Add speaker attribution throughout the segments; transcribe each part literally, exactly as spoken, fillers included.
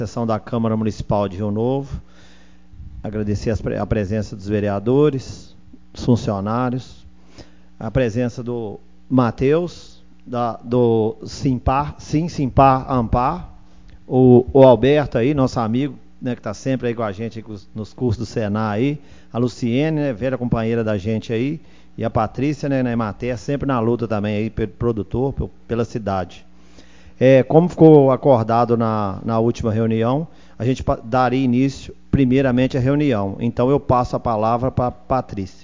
Speaker 1: Sessão da Câmara Municipal de Rio Novo. Agradecer a presença dos vereadores, dos funcionários, a presença do Matheus, da, do Simpar, Sim, Simpar, Ampar, o, o Alberto aí, nosso amigo, né, que está sempre aí com a gente aí, nos cursos do Senai aí, a Luciene, né, velha companheira da gente aí, e a Patrícia, né, na Emater, sempre na luta também aí pelo produtor, pela cidade. É, como ficou acordado na, na última reunião, a gente daria início primeiramente à reunião. Então eu passo a palavra para a Patrícia.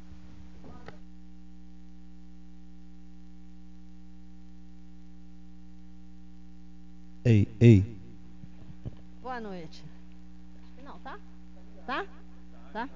Speaker 1: Ei, ei.
Speaker 2: Boa noite. Não, tá? Tá? Tá?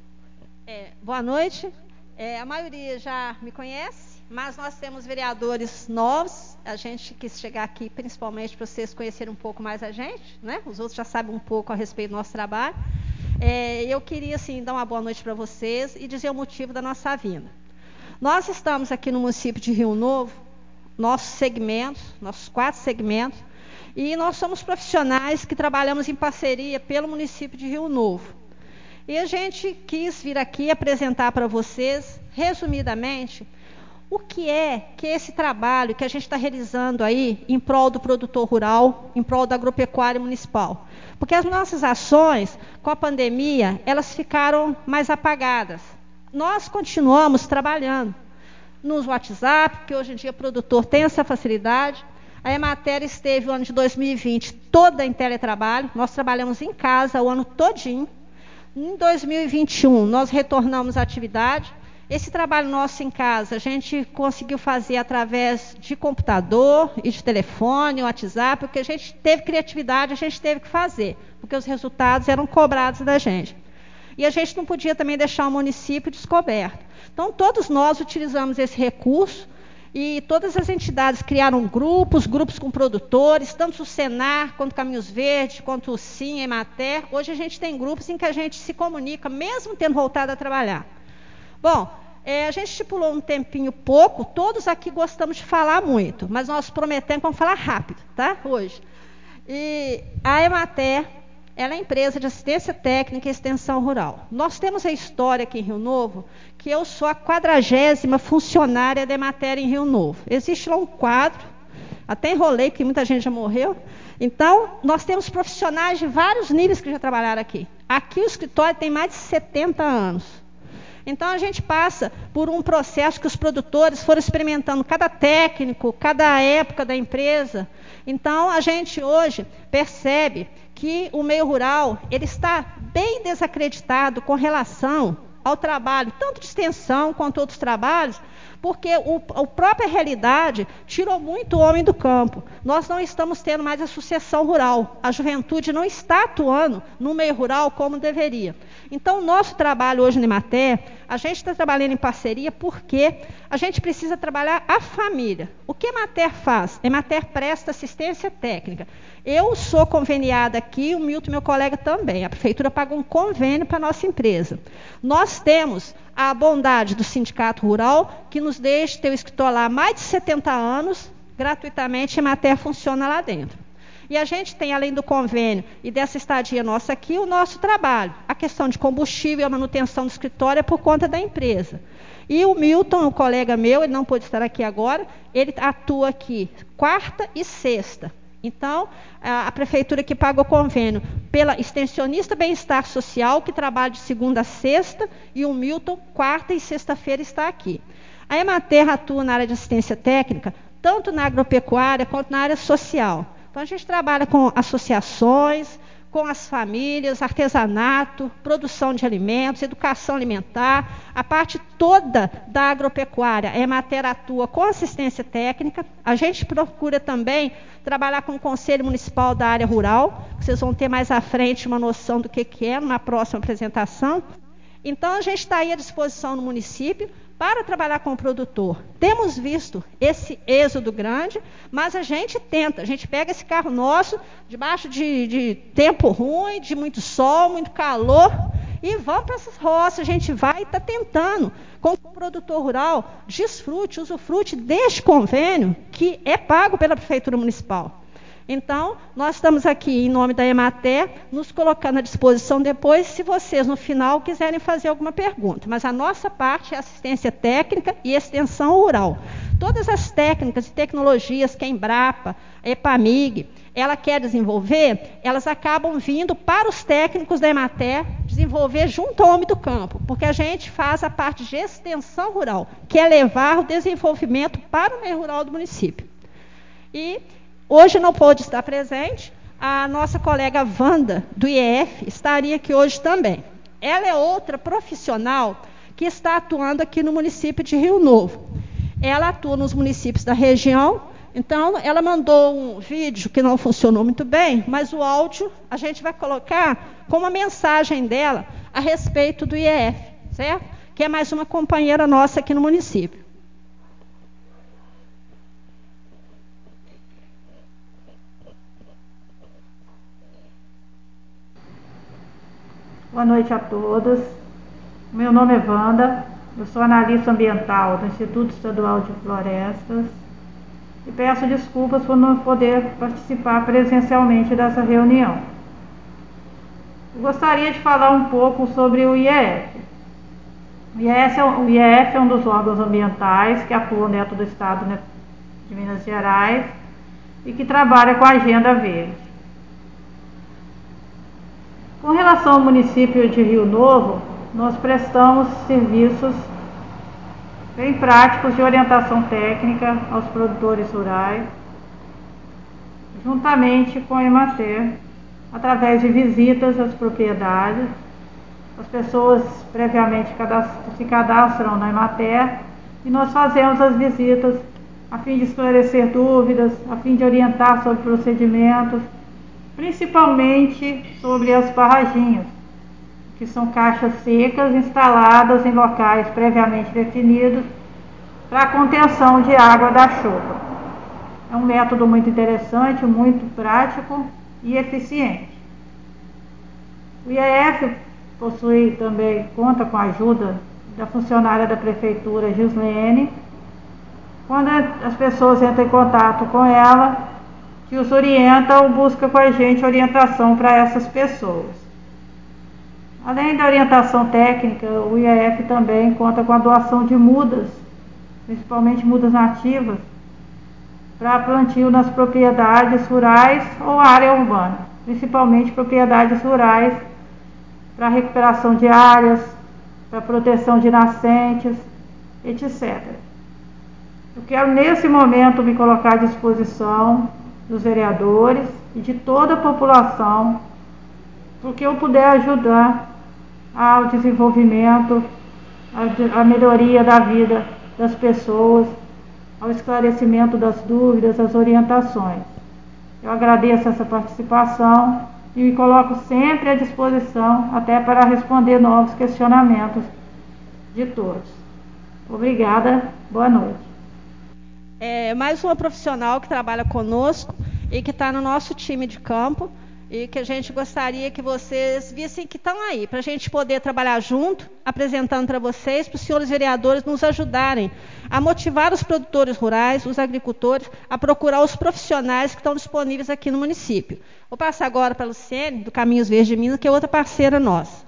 Speaker 2: É, boa noite. É, a maioria já me conhece, mas nós temos vereadores novos. A gente quis chegar aqui principalmente para vocês conhecerem um pouco mais a gente, né? Os outros já sabem um pouco a respeito do nosso trabalho. É, eu queria, assim, dar uma boa noite para vocês e dizer o motivo da nossa vinda. Nós estamos aqui no município de Rio Novo, nossos segmentos, nossos quatro segmentos, e nós somos profissionais que trabalhamos em parceria pelo município de Rio Novo. E a gente quis vir aqui apresentar para vocês, resumidamente, o que é que esse trabalho que a gente está realizando aí em prol do produtor rural, em prol da agropecuária municipal. Porque as nossas ações, com a pandemia, elas ficaram mais apagadas. Nós continuamos trabalhando nos WhatsApp, porque hoje em dia o produtor tem essa facilidade. A Emater esteve o ano de dois mil e vinte toda em teletrabalho, nós trabalhamos em casa o ano todinho. Em dois mil e vinte e um, nós retornamos à atividade. Esse trabalho nosso em casa, a gente conseguiu fazer através de computador e de telefone, WhatsApp, porque a gente teve criatividade, a gente teve que fazer, porque os resultados eram cobrados da gente. E a gente não podia também deixar o município descoberto. Então, todos nós utilizamos esse recurso e todas as entidades criaram grupos, grupos com produtores, tanto o Senar, quanto o Caminhos Verdes, quanto o Sim, a Emater. Hoje a gente tem grupos em que a gente se comunica, mesmo tendo voltado a trabalhar. Bom, é, a gente estipulou um tempinho pouco, todos aqui gostamos de falar muito, mas nós prometemos que vamos falar rápido, tá? Hoje. E a Emater, ela é a empresa de assistência técnica e extensão rural. Nós temos a história aqui em Rio Novo, que eu sou a quadragésima funcionária da Emater em Rio Novo. Existe lá um quadro, até enrolei, porque muita gente já morreu. Então, nós temos profissionais de vários níveis que já trabalharam aqui. Aqui o escritório tem mais de setenta anos. Então, a gente passa por um processo que os produtores foram experimentando cada técnico, cada época da empresa. Então, a gente hoje percebe que o meio rural ele está bem desacreditado com relação ao trabalho, tanto de extensão quanto outros trabalhos, porque o, a própria realidade tirou muito o homem do campo. Nós não estamos tendo mais a sucessão rural. A juventude não está atuando no meio rural como deveria. Então, o nosso trabalho hoje no Emater, a gente está trabalhando em parceria porque a gente precisa trabalhar a família. O que a Emater faz? A Emater presta assistência técnica. Eu sou conveniada aqui, o Milton, meu colega, também. A prefeitura paga um convênio para a nossa empresa. Nós temos a bondade do Sindicato Rural, que nos deixa ter o escritório lá há mais de setenta anos, gratuitamente, a Emater funciona lá dentro. E a gente tem, além do convênio e dessa estadia nossa aqui, o nosso trabalho. A questão de combustível e a manutenção do escritório é por conta da empresa. E o Milton, um colega meu, ele não pôde estar aqui agora, ele atua aqui quarta e sexta. Então, a, a prefeitura que paga o convênio pela extensionista Bem-Estar Social, que trabalha de segunda a sexta, e o Milton, quarta e sexta-feira, está aqui. A Emater atua na área de assistência técnica, tanto na agropecuária quanto na área social. Então, a gente trabalha com associações, com as famílias, artesanato, produção de alimentos, educação alimentar, a parte toda da agropecuária. A Emater atua com assistência técnica. A gente procura também trabalhar com o Conselho Municipal da área rural, que vocês vão ter mais à frente uma noção do que, que é na próxima apresentação. Então, a gente está aí à disposição no município para trabalhar com o produtor. Temos visto esse êxodo grande, mas a gente tenta, a gente pega esse carro nosso, debaixo de, de tempo ruim, de muito sol, muito calor, e vamos para essas roças, a gente vai e está tentando, com que o produtor rural desfrute, usufrute deste convênio que é pago pela Prefeitura Municipal. Então, nós estamos aqui, em nome da Emater, nos colocando à disposição depois, se vocês, no final, quiserem fazer alguma pergunta. Mas a nossa parte é assistência técnica e extensão rural. Todas as técnicas e tecnologias que a Embrapa, a EPAMIG, ela quer desenvolver, elas acabam vindo para os técnicos da Emater desenvolver junto ao homem do campo, porque a gente faz a parte de extensão rural, que é levar o desenvolvimento para o meio rural do município. E hoje não pôde estar presente, a nossa colega Wanda, do I E F, estaria aqui hoje também. Ela é outra profissional que está atuando aqui no município de Rio Novo. Ela atua nos municípios da região, então ela mandou um vídeo que não funcionou muito bem, mas o áudio a gente vai colocar com uma mensagem dela a respeito do I E F, certo? Que é mais uma companheira nossa aqui no município.
Speaker 3: Boa noite a todos. Meu nome é Wanda, eu sou analista ambiental do Instituto Estadual de Florestas e peço desculpas por não poder participar presencialmente dessa reunião. Eu gostaria de falar um pouco sobre o I E F. O I E F é, o I E F é um dos órgãos ambientais que atuam dentro do estado de Minas Gerais e que trabalha com a Agenda Verde. Com relação ao município de Rio Novo, nós prestamos serviços bem práticos de orientação técnica aos produtores rurais, juntamente com a Emater, através de visitas às propriedades. As pessoas previamente se cadastram na Emater e nós fazemos as visitas a fim de esclarecer dúvidas, a fim de orientar sobre procedimentos, principalmente sobre as barraginhas, que são caixas secas instaladas em locais previamente definidos para a contenção de água da chuva. É um método muito interessante, muito prático e eficiente. O I E F possui também, conta com a ajuda da funcionária da Prefeitura, Gislene, quando as pessoas entram em contato com ela, que os orienta ou busca com a gente orientação para essas pessoas. Além da orientação técnica, o I E F também conta com a doação de mudas, principalmente mudas nativas, para plantio nas propriedades rurais ou área urbana, principalmente propriedades rurais, para recuperação de áreas, para proteção de nascentes, etcétera. Eu quero nesse momento me colocar à disposição dos vereadores e de toda a população, porque eu puder ajudar ao desenvolvimento, à melhoria da vida das pessoas, ao esclarecimento das dúvidas, às orientações. Eu agradeço essa participação e me coloco sempre à disposição até para responder novos questionamentos de todos. Obrigada, boa noite.
Speaker 2: É mais uma profissional que trabalha conosco e que está no nosso time de campo e que a gente gostaria que vocês vissem que estão aí, para a gente poder trabalhar junto, apresentando para vocês, para os senhores vereadores nos ajudarem a motivar os produtores rurais, os agricultores, a procurar os profissionais que estão disponíveis aqui no município. Vou passar agora para a Luciene, do Caminhos Verdes de Minas, que é outra parceira nossa.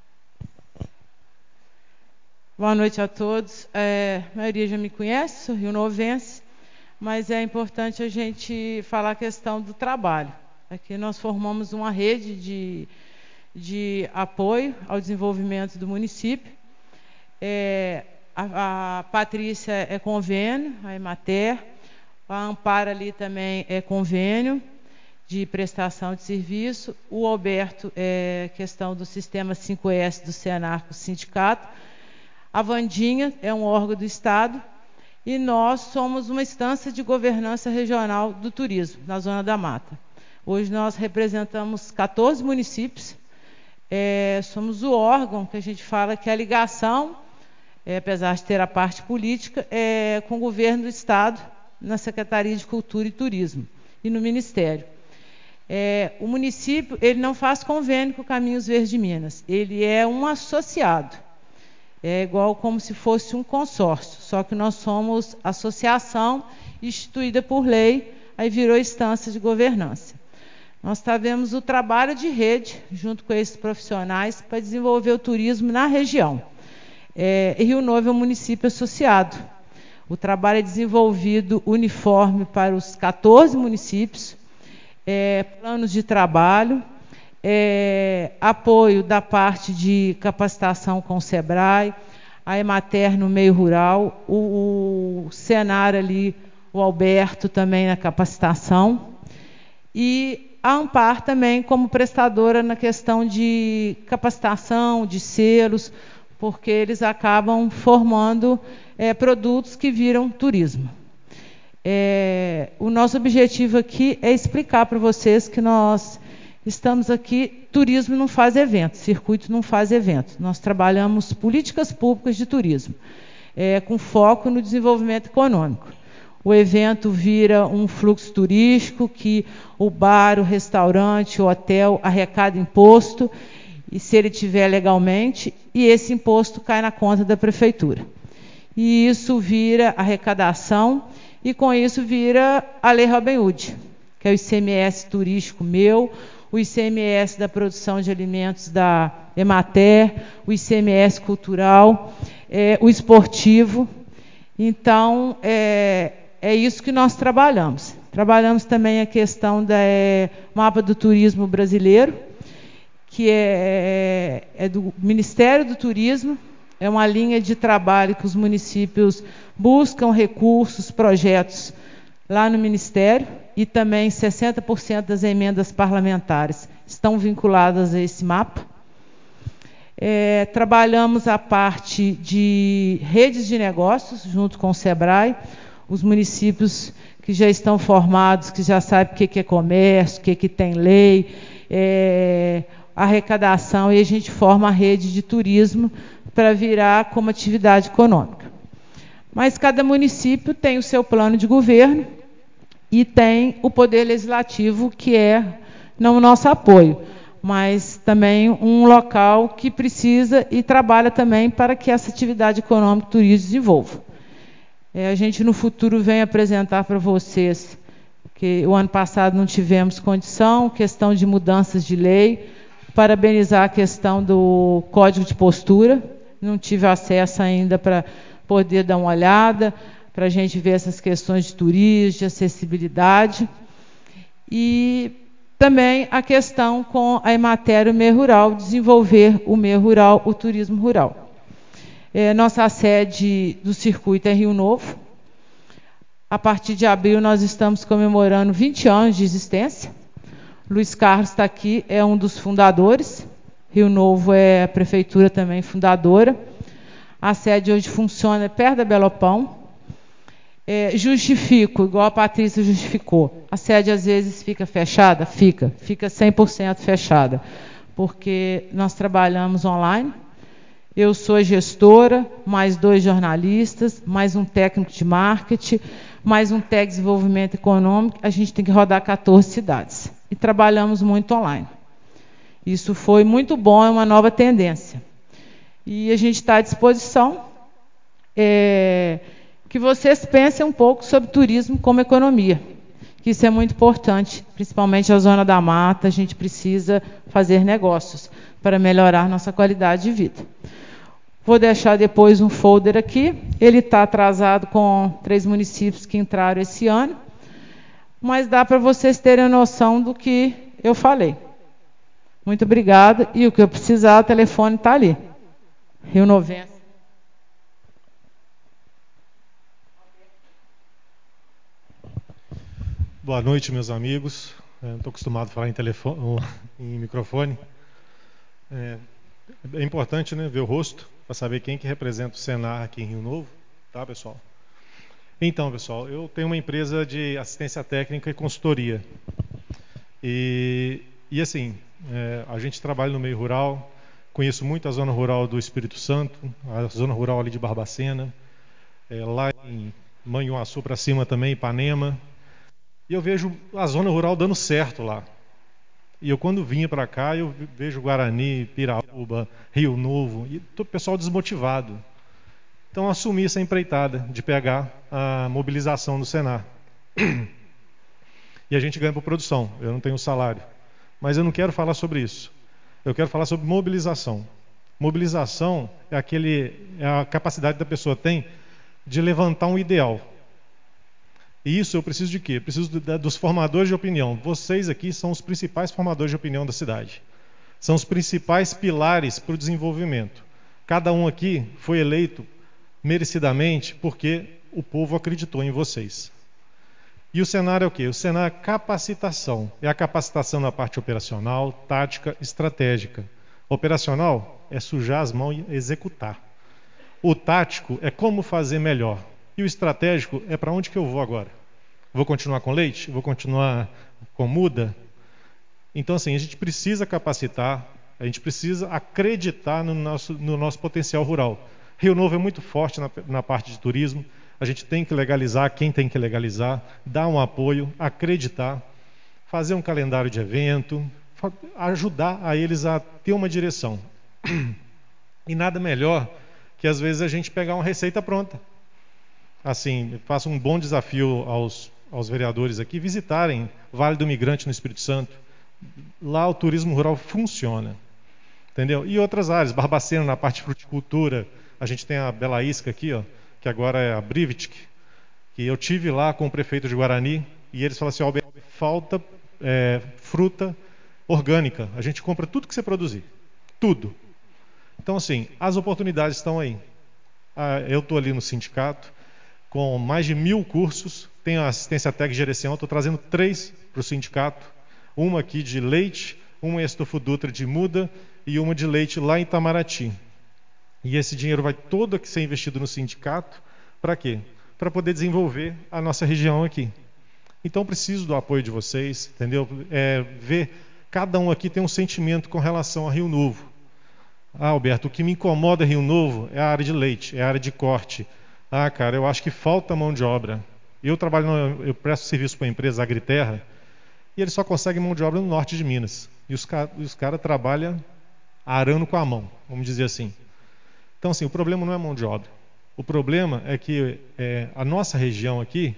Speaker 4: Boa noite a todos. É, a maioria já me conhece, sou rionovense, mas é importante a gente falar a questão do trabalho. Aqui nós formamos uma rede de, de apoio ao desenvolvimento do município. É, a, a Patrícia é convênio, a Emater, a Ampara ali também é convênio de prestação de serviço, o Alberto é questão do sistema cinco S do Senar com o sindicato, a Vandinha é um órgão do Estado e nós somos uma instância de governança regional do turismo na Zona da Mata. Hoje nós representamos quatorze municípios, é, somos o órgão que a gente fala que é a ligação, é, apesar de ter a parte política, é, com o governo do Estado, na Secretaria de Cultura e Turismo e no Ministério. É, o município ele não faz convênio com o Caminhos Verdes de Minas, ele é um associado, é igual como se fosse um consórcio, só que nós somos associação instituída por lei aí virou instância de governança. Nós tivemos o trabalho de rede, junto com esses profissionais, para desenvolver o turismo na região. É, Rio Novo é um município associado. O trabalho é desenvolvido uniforme para os quatorze municípios, é, planos de trabalho, é, apoio da parte de capacitação com o SEBRAE, a Emater no meio rural, o, o Senar ali, o Alberto também na capacitação, e a Ampar também como prestadora na questão de capacitação, de selos, porque eles acabam formando é, produtos que viram turismo. É, o nosso objetivo aqui é explicar para vocês que nós estamos aqui, turismo não faz evento, circuito não faz evento. Nós trabalhamos políticas públicas de turismo, é, com foco no desenvolvimento econômico. O evento vira um fluxo turístico que o bar, o restaurante, o hotel arrecada imposto, e se ele tiver legalmente, e esse imposto cai na conta da prefeitura. E isso vira arrecadação, e com isso vira a Lei Robin Hood, que é o I C M S turístico meu, o I C M S da produção de alimentos da Emater, o I C M S cultural, é, o esportivo. Então, é, é isso que nós trabalhamos. Trabalhamos também a questão do é, mapa do turismo brasileiro, que é, é do Ministério do Turismo, é uma linha de trabalho que os municípios buscam recursos, projetos lá no Ministério, e também sessenta por cento das emendas parlamentares estão vinculadas a esse mapa. É, trabalhamos a parte de redes de negócios, junto com o SEBRAE, os municípios que já estão formados, que já sabem o que é comércio, o que tem lei, é, arrecadação, e a gente forma a rede de turismo para virar como atividade econômica. Mas cada município tem o seu plano de governo e tem o poder legislativo, que é não o nosso apoio, mas também um local que precisa e trabalha também para que essa atividade econômica e turismo desenvolva. É, a gente no futuro vem apresentar para vocês, que o ano passado não tivemos condição, questão de mudanças de lei, parabenizar a questão do Código de Postura, não tive acesso ainda para poder dar uma olhada, para a gente ver essas questões de turismo, de acessibilidade, e também a questão com a Emater, o meio rural, desenvolver o meio rural, o turismo rural. É, nossa sede do circuito é Rio Novo. A partir de abril nós estamos comemorando vinte anos de existência. Luiz Carlos está aqui, é um dos fundadores. Rio Novo é a prefeitura também fundadora. A sede hoje funciona perto da Belopão. É, justifico, igual a Patrícia justificou. A sede às vezes fica fechada? Fica. Fica cem por cento fechada. Porque nós trabalhamos online. Eu sou a gestora, mais dois jornalistas, mais um técnico de marketing, mais um técnico de desenvolvimento econômico. A gente tem que rodar quatorze cidades. E trabalhamos muito online. Isso foi muito bom, é uma nova tendência. E a gente está à disposição é, que vocês pensem um pouco sobre turismo como economia, que isso é muito importante, principalmente a Zona da Mata, a gente precisa fazer negócios para melhorar nossa qualidade de vida. Vou deixar depois um folder aqui, ele está atrasado com três municípios que entraram esse ano, mas dá para vocês terem noção do que eu falei. Muito obrigada, e o que eu precisar, o telefone está ali. Rio Novense.
Speaker 5: Boa noite, meus amigos. Não estou acostumado a falar em, telefone, em microfone. É, é importante, né, ver o rosto, para saber quem que representa o Senar aqui em Rio Novo. Tá, pessoal? Então, pessoal, eu tenho uma empresa de assistência técnica e consultoria. E, e assim, é, a gente trabalha no meio rural. Conheço muito a zona rural do Espírito Santo, a zona rural ali de Barbacena, é, lá em Manhuaçu para cima também, Ipanema. E eu vejo a zona rural dando certo lá. E eu, quando vinha para cá, eu vejo Guarani, Piraúba, Rio Novo, e todo o pessoal desmotivado. Então, eu assumi essa empreitada de pegar a mobilização do Senar. E a gente ganha por produção, eu não tenho salário. Mas eu não quero falar sobre isso. Eu quero falar sobre mobilização. Mobilização é, aquele, é a capacidade da pessoa tem de levantar um ideal. E isso eu preciso de quê? Eu preciso do, dos formadores de opinião. Vocês aqui são os principais formadores de opinião da cidade. São os principais pilares para o desenvolvimento. Cada um aqui foi eleito merecidamente porque o povo acreditou em vocês. E o cenário é o quê? O cenário é capacitação. É a capacitação na parte operacional, tática, estratégica. Operacional é sujar as mãos e executar. O tático é como fazer melhor. E o estratégico é para onde que eu vou agora? Vou continuar com leite? Vou continuar com muda? Então, assim, a gente precisa capacitar, a gente precisa acreditar no nosso, no nosso potencial rural. Rio Novo é muito forte na, na parte de turismo. A gente tem que legalizar quem tem que legalizar, dar um apoio, acreditar, fazer um calendário de evento, ajudar a eles a ter uma direção. E nada melhor que, às vezes, a gente pegar uma receita pronta. Assim, faço um bom desafio aos, aos vereadores aqui visitarem Vale do Migrante no Espírito Santo. Lá o turismo rural funciona. Entendeu? E outras áreas, Barbacena na parte de fruticultura, a gente tem a Bela Isca aqui, ó, que agora é a Brivitic, que eu tive lá com o prefeito de Guarani, e eles falaram assim, ó, falta é, fruta orgânica, a gente compra tudo que você produzir, tudo. Então, assim, as oportunidades estão aí. Ah, eu estou ali no sindicato, com mais de mil cursos, tenho a assistência técnica de direção, estou trazendo três para o sindicato, uma aqui de leite, uma Estofo Dutra de muda e uma de leite lá em Itamaraty. E esse dinheiro vai todo aqui ser investido no sindicato, para quê? Para poder desenvolver a nossa região aqui. Então, preciso do apoio de vocês, entendeu? É, ver, cada um aqui tem um sentimento com relação a Rio Novo. Ah, Alberto, o que me incomoda Rio Novo é a área de leite, é a área de corte. Ah, cara, eu acho que falta mão de obra. Eu trabalho, no, eu presto serviço para a empresa Agriterra, e eles só conseguem mão de obra no norte de Minas. E os, os caras trabalham arando com a mão, vamos dizer assim. Então, assim, o problema não é mão de obra. O problema é que é, a nossa região aqui,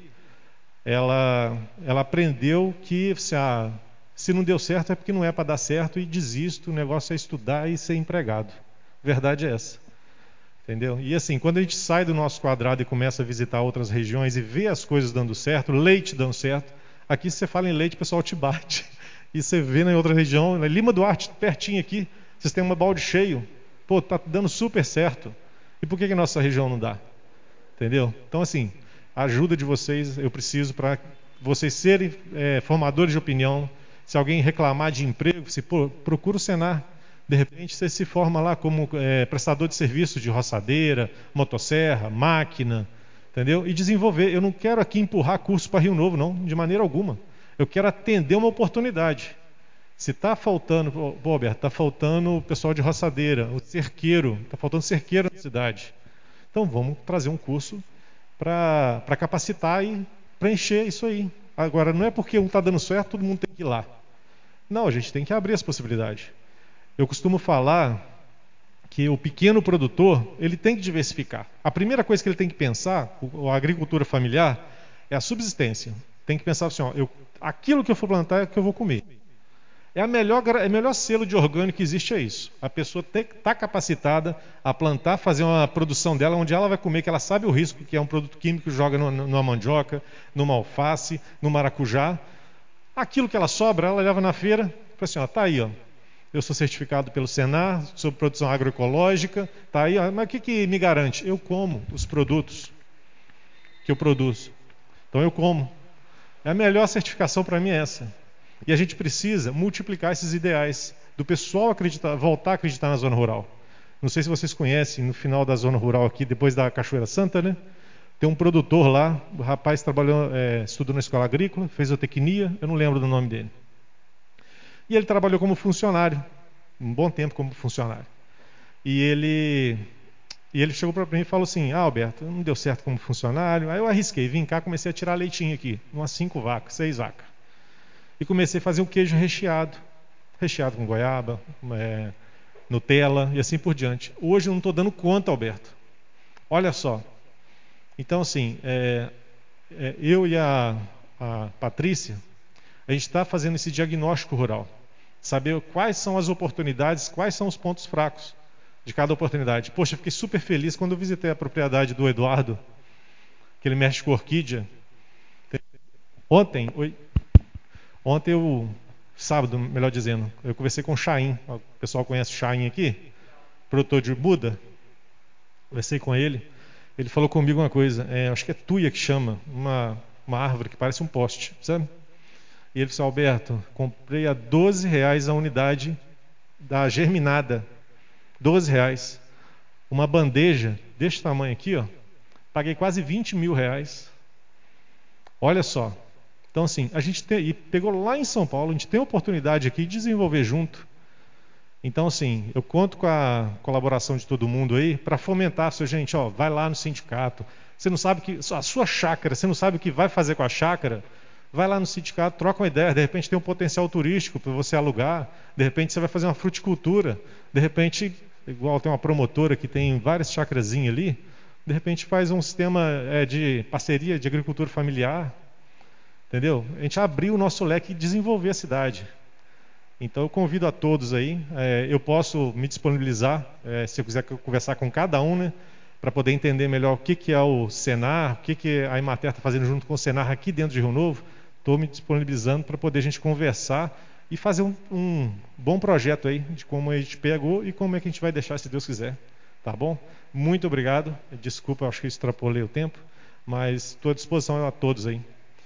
Speaker 5: ela, ela aprendeu que se, a, se não deu certo é porque não é para dar certo e desisto, o negócio é estudar e ser empregado. Verdade é essa. Entendeu? E assim, quando a gente sai do nosso quadrado e começa a visitar outras regiões e vê as coisas dando certo, leite dando certo, aqui se você fala em leite, o pessoal te bate. E você vê na outra região, na Lima Duarte, pertinho aqui, vocês têm um balde cheio. Pô, tá dando super certo. E por que que a nossa região não dá? Entendeu? Então, assim, a ajuda de vocês eu preciso para vocês serem é, formadores de opinião. Se alguém reclamar de emprego, você, pô, procura o Senar. De repente, você se forma lá como é, prestador de serviço de roçadeira, motosserra, máquina, entendeu? E desenvolver. Eu não quero aqui empurrar curso para Rio Novo, não, de maneira alguma. Eu quero atender uma oportunidade. Se está faltando, pô, Alberto, está faltando o pessoal de roçadeira, o cerqueiro, está faltando cerqueiro na cidade. Então vamos trazer um curso para capacitar e preencher isso aí. Agora, não é porque um está dando certo, todo mundo tem que ir lá. Não, a gente tem que abrir as possibilidades. Eu costumo falar que o pequeno produtor, ele tem que diversificar. A primeira coisa que ele tem que pensar, a agricultura familiar, é a subsistência. Tem que pensar assim, ó, eu, aquilo que eu for plantar é o que eu vou comer. É a melhor, é o melhor selo de orgânico que existe, é isso. A pessoa está capacitada a plantar, fazer uma produção dela onde ela vai comer, que ela sabe o risco que é um produto químico, joga no, numa mandioca, numa alface, no maracujá. Aquilo que ela sobra, ela leva na feira, fala assim, ó, tá aí, ó. Eu sou certificado pelo Senar, sobre produção agroecológica, tá aí, ó, mas o que, que me garante? Eu como os produtos que eu produzo. Então eu como. A melhor certificação para mim é essa. E a gente precisa multiplicar esses ideais do pessoal acreditar, voltar a acreditar na zona rural. Não sei se vocês conhecem, no final da zona rural aqui, depois da Cachoeira Santa, né? Tem um produtor lá, o rapaz trabalhou, é, estudou na escola agrícola, fez zootecnia, eu não lembro do nome dele. E ele trabalhou como funcionário, um bom tempo como funcionário. E ele, e ele chegou para mim e falou assim, ah, Alberto, não deu certo como funcionário. Aí eu arrisquei, vim cá, comecei a tirar leitinho aqui, umas cinco vacas, seis vacas. E comecei a fazer um queijo recheado, recheado com goiaba, é, Nutella e assim por diante. Hoje eu não estou dando conta, Alberto. Olha só. Então, assim, é, é, eu e a, a Patrícia, A gente está fazendo esse diagnóstico rural. Saber quais são as oportunidades, quais são os pontos fracos de cada oportunidade. Poxa, eu fiquei super feliz quando eu visitei a propriedade do Eduardo, que ele mexe com orquídea. Ontem, oi, ontem eu, sábado, melhor dizendo, eu conversei com o Chaim. O pessoal conhece o Chaim aqui? Produtor de muda. Conversei com ele. Ele falou comigo uma coisa, é, acho que é tuia que chama, uma, uma árvore que parece um poste, sabe? E ele disse, Alberto, comprei a doze reais a unidade da germinada. doze reais. Uma bandeja desse tamanho aqui, ó, paguei quase vinte mil reais. Olha só. Então, assim, a gente tem, e pegou lá em São Paulo, a gente tem a oportunidade aqui de desenvolver junto. Então, assim, eu conto com a colaboração de todo mundo aí para fomentar, seu gente, ó, vai lá no sindicato. Você não sabe que a sua chácara, você não sabe o que vai fazer com a chácara, vai lá no sindicato, troca uma ideia, de repente tem um potencial turístico para você alugar, de repente você vai fazer uma fruticultura, de repente, igual tem uma promotora que tem várias chacrazinhas ali, de repente faz um sistema é, de parceria de agricultura familiar, entendeu? A gente abriu o nosso leque e desenvolver a cidade. Então eu convido a todos aí, é, eu posso me disponibilizar, é, se eu quiser conversar com cada um, né, para poder entender melhor o que, que é o Senar, o que, que a Emater está fazendo junto com o Senar aqui dentro de Rio Novo. Estou me disponibilizando para poder a gente conversar e fazer um, um bom projeto aí de como a gente pegou e como é que a gente vai deixar, se Deus quiser. Tá bom? Muito obrigado. Desculpa, acho que eu extrapolei o tempo, mas estou à disposição a todos aí.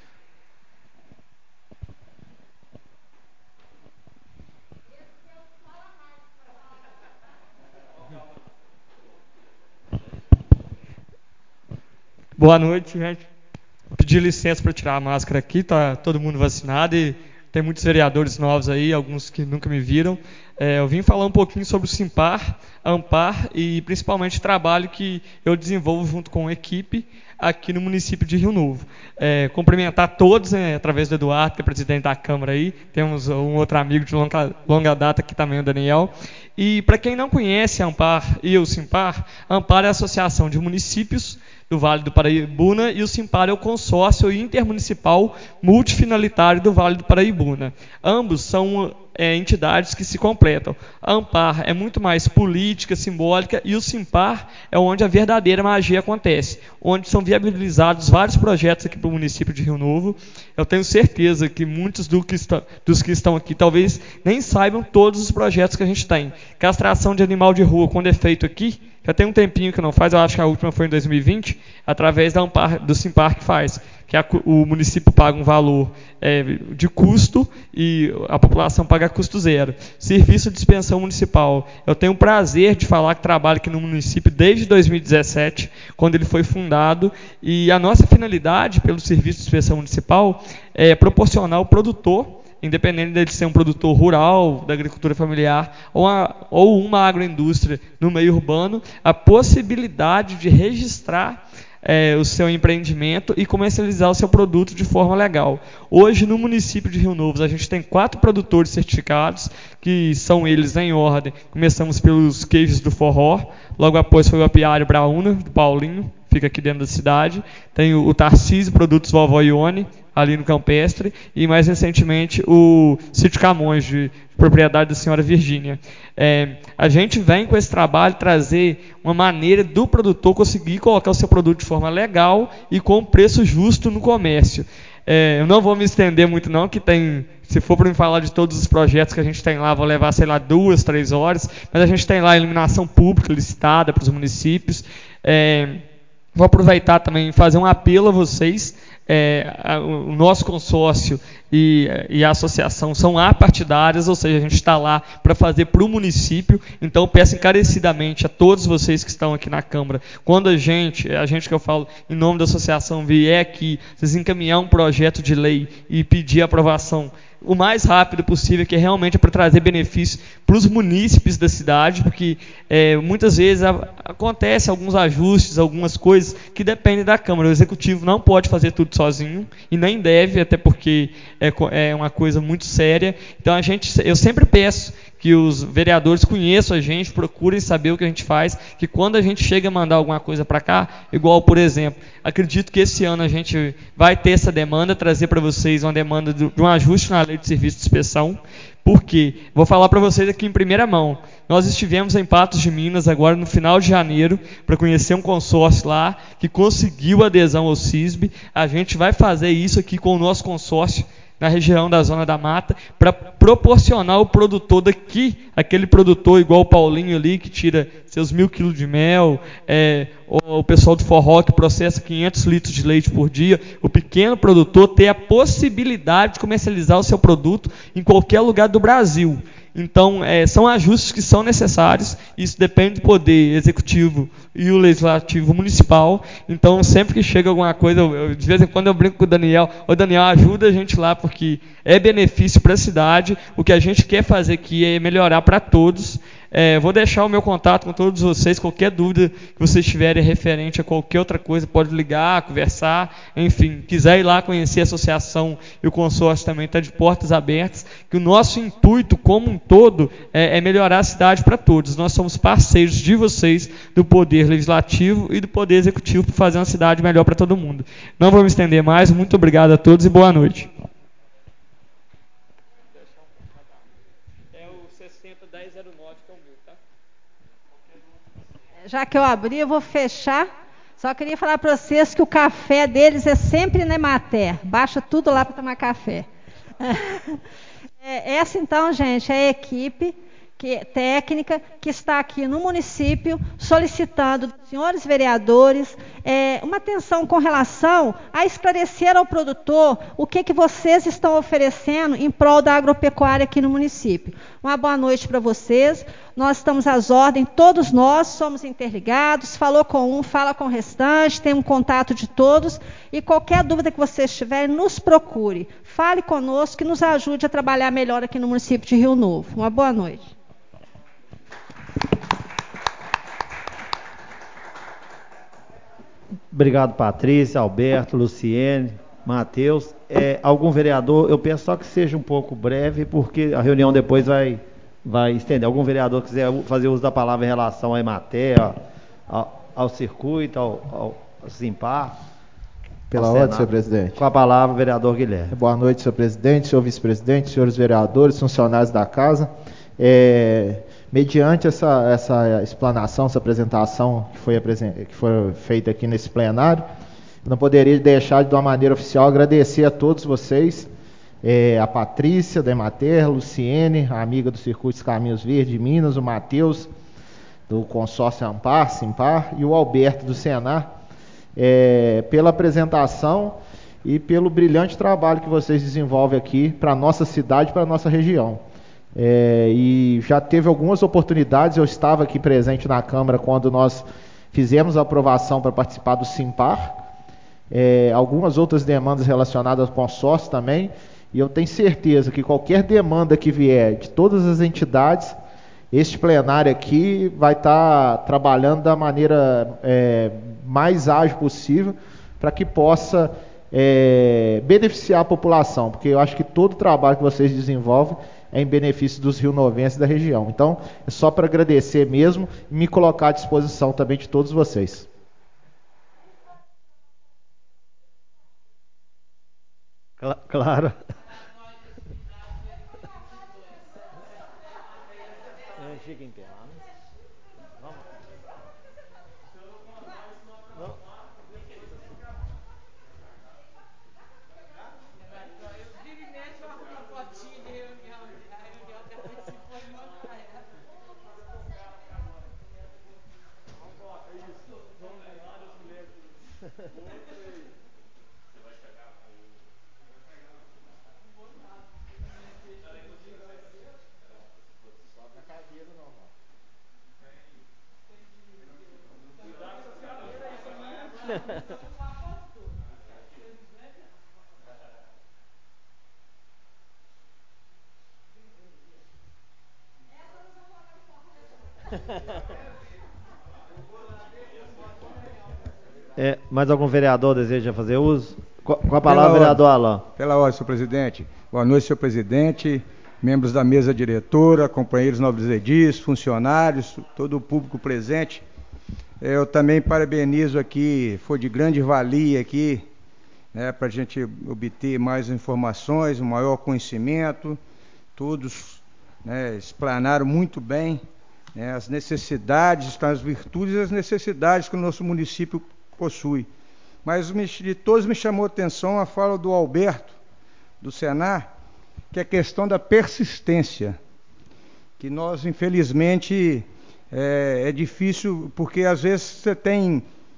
Speaker 6: Boa noite, gente. Vou pedir licença para tirar a máscara aqui, tá todo mundo vacinado e tem muitos vereadores novos aí, alguns que nunca me viram. É, eu vim falar um pouquinho sobre o Simpar, Ampar e principalmente o trabalho que eu desenvolvo junto com a equipe aqui no município de Rio Novo. É, cumprimentar todos, né, através do Eduardo, que é presidente da Câmara aí, temos um outro amigo de longa, longa data aqui também, o Daniel. E para quem não conhece a Ampar e o Simpar, a Ampar é a Associação de Municípios do Vale do Paraibuna e o Simpar é o consórcio intermunicipal multifinalitário do Vale do Paraibuna. Ambos são é, entidades que se completam. A Ampar é muito mais política, simbólica, e o Simpar é onde a verdadeira magia acontece, onde são viabilizados vários projetos aqui para o município de Rio Novo. Eu tenho certeza que muitos do que está, dos que estão aqui talvez nem saibam todos os projetos que a gente tem. Castração de animal de rua, quando é feito aqui, já tem um tempinho que não faz, eu acho que a última foi em dois mil e vinte, através da Ampar, do Simpar que faz, que a, o município paga um valor é, de custo e a população paga custo zero. Serviço de dispensão municipal. Eu tenho o prazer de falar que trabalho aqui no município desde dois mil e dezessete, quando ele foi fundado, e a nossa finalidade pelo serviço de dispensão municipal é proporcionar ao produtor, independente dele ser um produtor rural, da agricultura familiar, ou uma, ou uma agroindústria no meio urbano, a possibilidade de registrar é, o seu empreendimento e comercializar o seu produto de forma legal. Hoje, no município de Rio Novo, a gente tem quatro produtores certificados, que são eles em ordem. Começamos pelos queijos do Forró, logo após foi o apiário Brauna, do Paulinho, fica aqui dentro da cidade. Tem o, o Tarcísio, Produtos Vovó Ione, ali no Campestre, e mais recentemente o Sítio Camões, de propriedade da senhora Virgínia. É, a gente vem com esse trabalho trazer uma maneira do produtor conseguir colocar o seu produto de forma legal e com preço justo no comércio. É, eu não vou me estender muito não, que tem, se for para me falar de todos os projetos que a gente tem lá, vou levar, sei lá, duas, três horas, mas a gente tem lá a iluminação pública licitada para os municípios. É, vou aproveitar também e fazer um apelo a vocês. É, a, o nosso consórcio e, e a associação são apartidárias, ou seja, a gente está lá para fazer para o município. Então peço encarecidamente a todos vocês que estão aqui na Câmara, quando a gente, a gente que eu falo em nome da associação, vier aqui, vocês encaminhar um projeto de lei e pedir aprovação o mais rápido possível, que realmente é para trazer benefício para os munícipes da cidade, porque é, muitas vezes a, acontece alguns ajustes, algumas coisas que dependem da Câmara. O Executivo não pode fazer tudo sozinho, e nem deve, até porque é, é uma coisa muito séria. Então a gente, eu sempre peço que os vereadores conheçam a gente, procurem saber o que a gente faz, que quando a gente chega a mandar alguma coisa para cá, igual, por exemplo, acredito que esse ano a gente vai ter essa demanda, trazer para vocês uma demanda de um ajuste na lei de serviço de inspeção. Por quê? Vou falar para vocês aqui em primeira mão. Nós estivemos em Patos de Minas agora no final de janeiro para conhecer um consórcio lá que conseguiu adesão ao C I S B. A gente vai fazer isso aqui com o nosso consórcio na região da Zona da Mata, para proporcionar ao produtor daqui, aquele produtor igual o Paulinho ali, que tira seus mil quilos de mel, é, o, o pessoal do forró que processa quinhentos litros de leite por dia, o pequeno produtor ter a possibilidade de comercializar o seu produto em qualquer lugar do Brasil. Então, é, são ajustes que são necessários, isso depende do poder executivo e o legislativo municipal. Então, sempre que chega alguma coisa, eu, eu, de vez em quando eu brinco com o Daniel, ô Daniel, ajuda a gente lá, porque é benefício para a cidade, o que a gente quer fazer aqui é melhorar para todos. É, vou deixar o meu contato com todos vocês, qualquer dúvida que vocês tiverem referente a qualquer outra coisa, pode ligar, conversar, enfim, quiser ir lá conhecer a associação e o consórcio também está de portas abertas, que o nosso intuito como um todo é, é melhorar a cidade para todos. Nós somos parceiros de vocês, do Poder Legislativo e do Poder Executivo, para fazer uma cidade melhor para todo mundo. Não vou me estender mais, muito obrigado a todos e boa noite.
Speaker 2: Já que eu abri, eu vou fechar. Só queria falar para vocês que o café deles é sempre na Emater. Baixa tudo lá para tomar café. É, essa, então, gente, é a equipe que, técnica que está aqui no município solicitando dos senhores vereadores é, uma atenção com relação a esclarecer ao produtor o que, que vocês estão oferecendo em prol da agropecuária aqui no município. Uma boa noite para vocês. Nós estamos às ordens, todos nós somos interligados, falou com um, fala com o restante, tem um contato de todos, e qualquer dúvida que vocês tiverem, nos procure. Fale conosco, que nos ajude a trabalhar melhor aqui no município de Rio Novo. Uma boa noite.
Speaker 1: Obrigado, Patrícia, Alberto, Luciene, Matheus. É, algum vereador, eu peço só que seja um pouco breve, porque a reunião depois vai... vai estender. Algum vereador quiser fazer uso da palavra em relação à Emater, ao, ao circuito, ao, ao Simpar?
Speaker 7: Pela ordem, senhor presidente.
Speaker 1: Com a palavra, vereador Guilherme.
Speaker 7: Boa noite, senhor presidente, senhor vice-presidente, senhores vereadores, funcionários da casa. É, mediante essa, essa explanação, essa apresentação que foi, que foi feita aqui nesse plenário, não poderia deixar de, de uma maneira oficial, agradecer a todos vocês, É, a Patrícia, da Emater, Luciene, a amiga do Circuito Caminhos Verdes de Minas, o Matheus, do consórcio Ampar, Simpar, e o Alberto, do Senar, é, pela apresentação e pelo brilhante trabalho que vocês desenvolvem aqui para a nossa cidade e para a nossa região. É, e já teve algumas oportunidades, eu estava aqui presente na Câmara quando nós fizemos a aprovação para participar do Simpar, é, algumas outras demandas relacionadas ao consórcio também. E eu tenho certeza que qualquer demanda que vier de todas as entidades, este plenário aqui vai estar trabalhando da maneira é, mais ágil possível para que possa é, beneficiar a população, porque eu acho que todo o trabalho que vocês desenvolvem é em benefício dos rionovenses da região. Então, é só para agradecer mesmo e me colocar à disposição também de todos vocês.
Speaker 1: Claro. Fica em pé lá, né? Vamos. Não. É, mais algum vereador deseja fazer uso? Com a palavra, vereador Alain.
Speaker 8: Pela ordem, senhor presidente. Boa noite, senhor presidente, membros da mesa diretora, companheiros nobres edis, funcionários, todo o público presente. Eu também parabenizo aqui, foi de grande valia aqui, né, para a gente obter mais informações, um maior conhecimento. Todos, né, explanaram muito bem, né, as necessidades, as virtudes e as necessidades que o nosso município possui. Mas de todos me chamou a atenção a fala do Alberto, do Senar, que é a questão da persistência, que nós, infelizmente, é, é difícil, porque às vezes você tem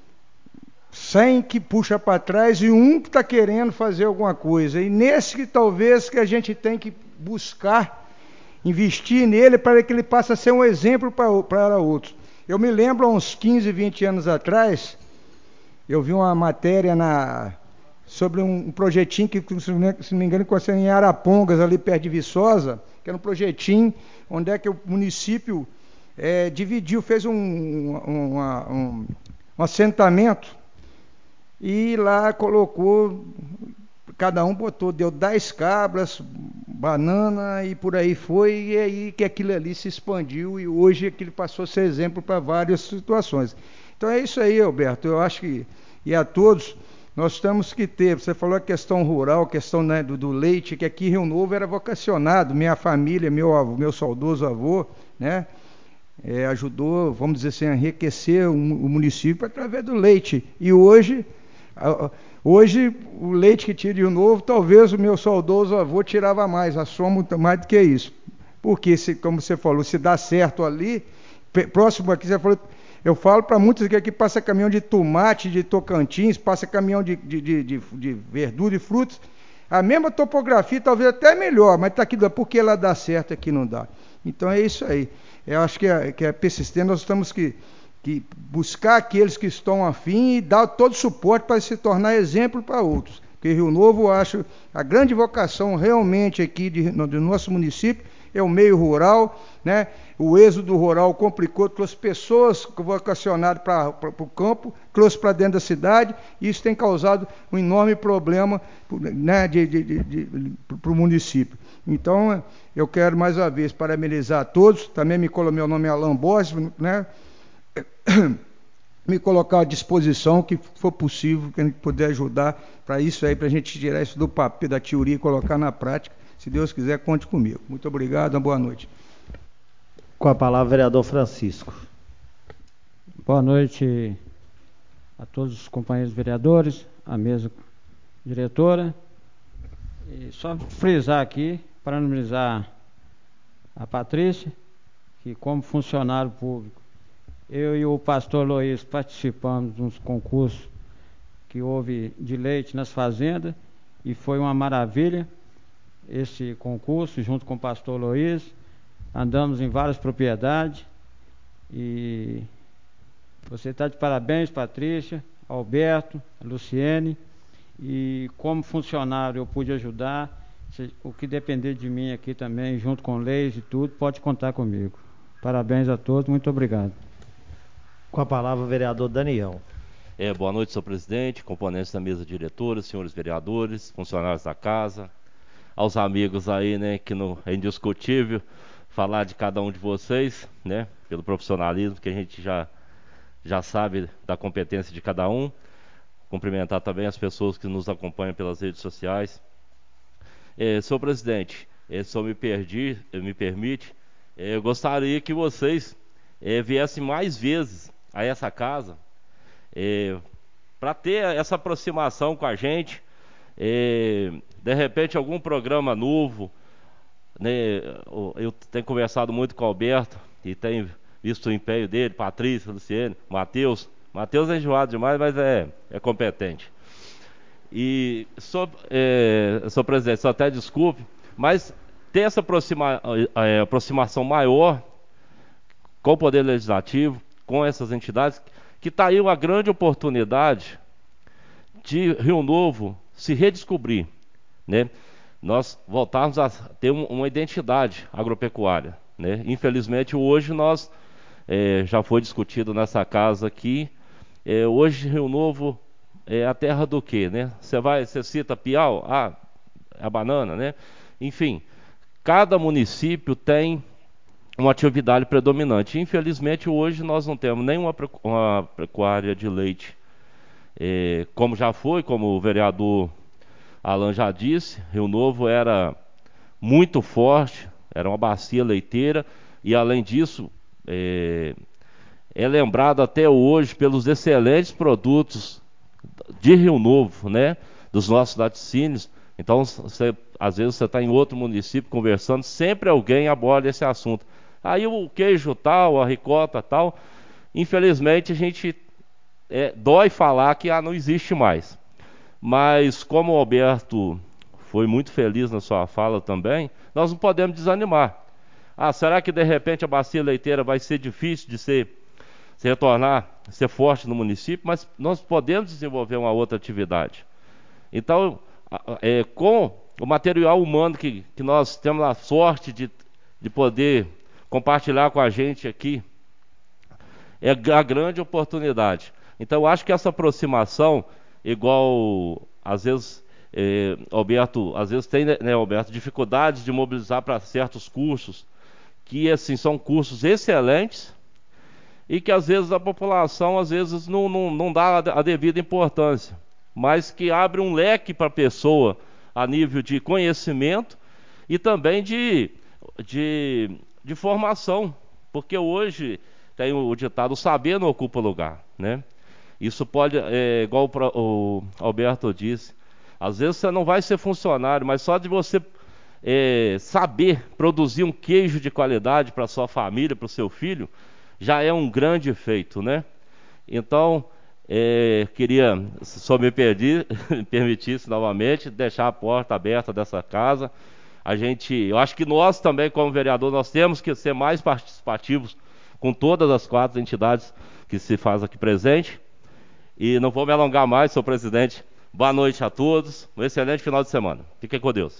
Speaker 8: cem que puxa para trás e um que está querendo fazer alguma coisa. E nesse que talvez que a gente tem que buscar, investir nele para que ele passe a ser um exemplo para, para outros. Eu me lembro, há uns quinze, vinte anos atrás, eu vi uma matéria na, sobre um, um projetinho que, se não me engano, aconteceu em Arapongas, ali perto de Viçosa, que era um projetinho onde é que o município é, dividiu, fez um, um, uma, um, um assentamento e lá colocou, cada um botou, deu dez cabras, banana e por aí foi, e aí que aquilo ali se expandiu e hoje aquilo passou a ser exemplo para várias situações. Então é isso aí, Alberto, eu acho que, e a todos, nós temos que ter, você falou a questão rural, a questão, né, do, do leite, que aqui em Rio Novo era vocacionado, minha família, meu, avô, meu saudoso avô, né, é, ajudou, vamos dizer assim, a enriquecer o, o município através do leite, e hoje, a, hoje o leite que tira de Rio Novo, talvez o meu saudoso avô tirava mais, assoma mais do que isso, porque, se, como você falou, se dá certo ali, próximo aqui, você falou... Eu falo para muitos que aqui passa caminhão de tomate, de Tocantins, passa caminhão de, de, de, de, de verdura e frutas. A mesma topografia, talvez até melhor, mas está aqui, porque lá dá certo, aqui não dá. Então é isso aí. Eu acho que é, que é persistente, nós temos que, que buscar aqueles que estão afim e dar todo o suporte para se tornar exemplo para outros. Porque Rio Novo, eu acho, a grande vocação realmente aqui de, do nosso município é o meio rural, né? O êxodo rural complicou, trouxe pessoas vocacionadas para o campo, trouxe para dentro da cidade, e isso tem causado um enorme problema, né, de, de, de, de, para o município. Então, eu quero mais uma vez parabenizar a todos, também me colocar, meu nome é Alain Borges, né, me colocar à disposição, que for possível, que a gente puder ajudar para isso aí, para a gente tirar isso do papel, da teoria e colocar na prática. Se Deus quiser, conte comigo. Muito obrigado, uma boa noite.
Speaker 1: Com a palavra, vereador Francisco.
Speaker 9: Boa noite a todos os companheiros vereadores, a mesa diretora. E só frisar aqui, parabenizar a Patrícia, que como funcionário público, eu e o pastor Luiz participamos de uns concursos que houve de leite nas fazendas, e foi uma maravilha esse concurso, junto com o pastor Luiz. Andamos em várias propriedades e você está de parabéns, Patrícia, Alberto, Luciene, e como funcionário eu pude ajudar, o que depender de mim aqui também, junto com leis e tudo, pode contar comigo. Parabéns a todos, muito obrigado.
Speaker 1: Com a palavra, o vereador Daniel.
Speaker 10: É, boa noite, senhor presidente, componentes da mesa diretora, senhores vereadores, funcionários da casa, aos amigos aí, né, que não é indiscutível falar de cada um de vocês, né, pelo profissionalismo que a gente já, já sabe da competência de cada um. Cumprimentar também as pessoas que nos acompanham pelas redes sociais. É, senhor presidente, é, se eu me, perdi, me permite, é, eu gostaria que vocês é, viessem mais vezes a essa casa, é, para ter essa aproximação com a gente, é, de repente algum programa novo, né? Eu tenho conversado muito com o Alberto e tenho visto o empenho dele, Patrícia, Luciene, Matheus. Matheus é enjoado demais, mas é, é competente. E, sou, é, senhor presidente, só até desculpe, mas ter essa aproxima, é, aproximação maior com o Poder Legislativo, com essas entidades, que está aí uma grande oportunidade de Rio Novo se redescobrir, né? Nós voltarmos a ter um, uma identidade agropecuária, né? Infelizmente hoje nós, é, já foi discutido nessa casa aqui, é, hoje Rio Novo é a terra do quê, né? Você vai, você cita Piau, ah, a banana, né? Enfim, cada município tem uma atividade predominante. Infelizmente, hoje nós não temos nenhuma uma pecuária de leite, é, como já foi, como o vereador Alan já disse. Rio Novo era muito forte, era uma bacia leiteira, e além disso, é, é lembrado até hoje pelos excelentes produtos de Rio Novo, né, dos nossos laticínios. Então, você, às vezes você está em outro município conversando, sempre alguém aborda esse assunto. Aí o queijo tal, a ricota tal, infelizmente a gente é, dói falar que ah, não existe mais. Mas como o Alberto foi muito feliz na sua fala também, nós não podemos desanimar. Ah, será que de repente a bacia leiteira vai ser difícil de ser, se retornar, ser forte no município? Mas nós podemos desenvolver uma outra atividade. Então, é, com o material humano que, que nós temos a sorte de, de poder compartilhar com a gente aqui, é a grande oportunidade. Então, eu acho que essa aproximação, igual às vezes, é, Alberto, às vezes tem, né, Alberto, dificuldades de mobilizar para certos cursos, que assim são cursos excelentes e que às vezes a população às vezes não, não, não dá a devida importância, mas que abre um leque para a pessoa a nível de conhecimento e também de, de, de formação, porque hoje tem o ditado, o saber não ocupa lugar, né? Isso pode, é, igual o Alberto disse, às vezes você não vai ser funcionário, mas só de você é, saber produzir um queijo de qualidade para sua família, para o seu filho, já é um grande feito, né? Então, é, queria, se só me perdi, permitisse novamente, deixar a porta aberta dessa casa. A gente, eu acho que nós também, como vereador, nós temos que ser mais participativos com todas as quatro entidades que se faz aqui presente. E não vou me alongar mais, senhor presidente. Boa noite a todos, um excelente final de semana. Fiquem com Deus.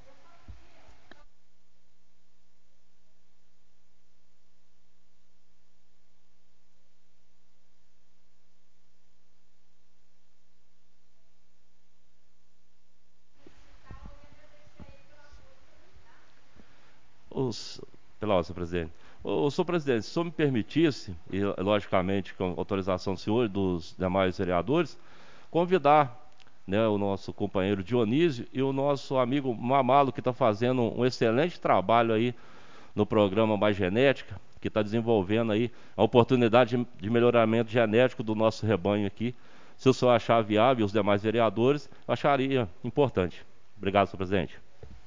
Speaker 10: Os, pela ordem, senhor presidente. O, o senhor presidente, se o senhor me permitisse, e logicamente com autorização do senhor e dos demais vereadores, convidar, né, o nosso companheiro Dionísio e o nosso amigo Mamalo, que está fazendo um excelente trabalho aí no programa Mais Genética, que está desenvolvendo aí a oportunidade de, de melhoramento genético do nosso rebanho aqui. Se o senhor achar viável, e os demais vereadores, eu acharia importante. Obrigado, senhor presidente.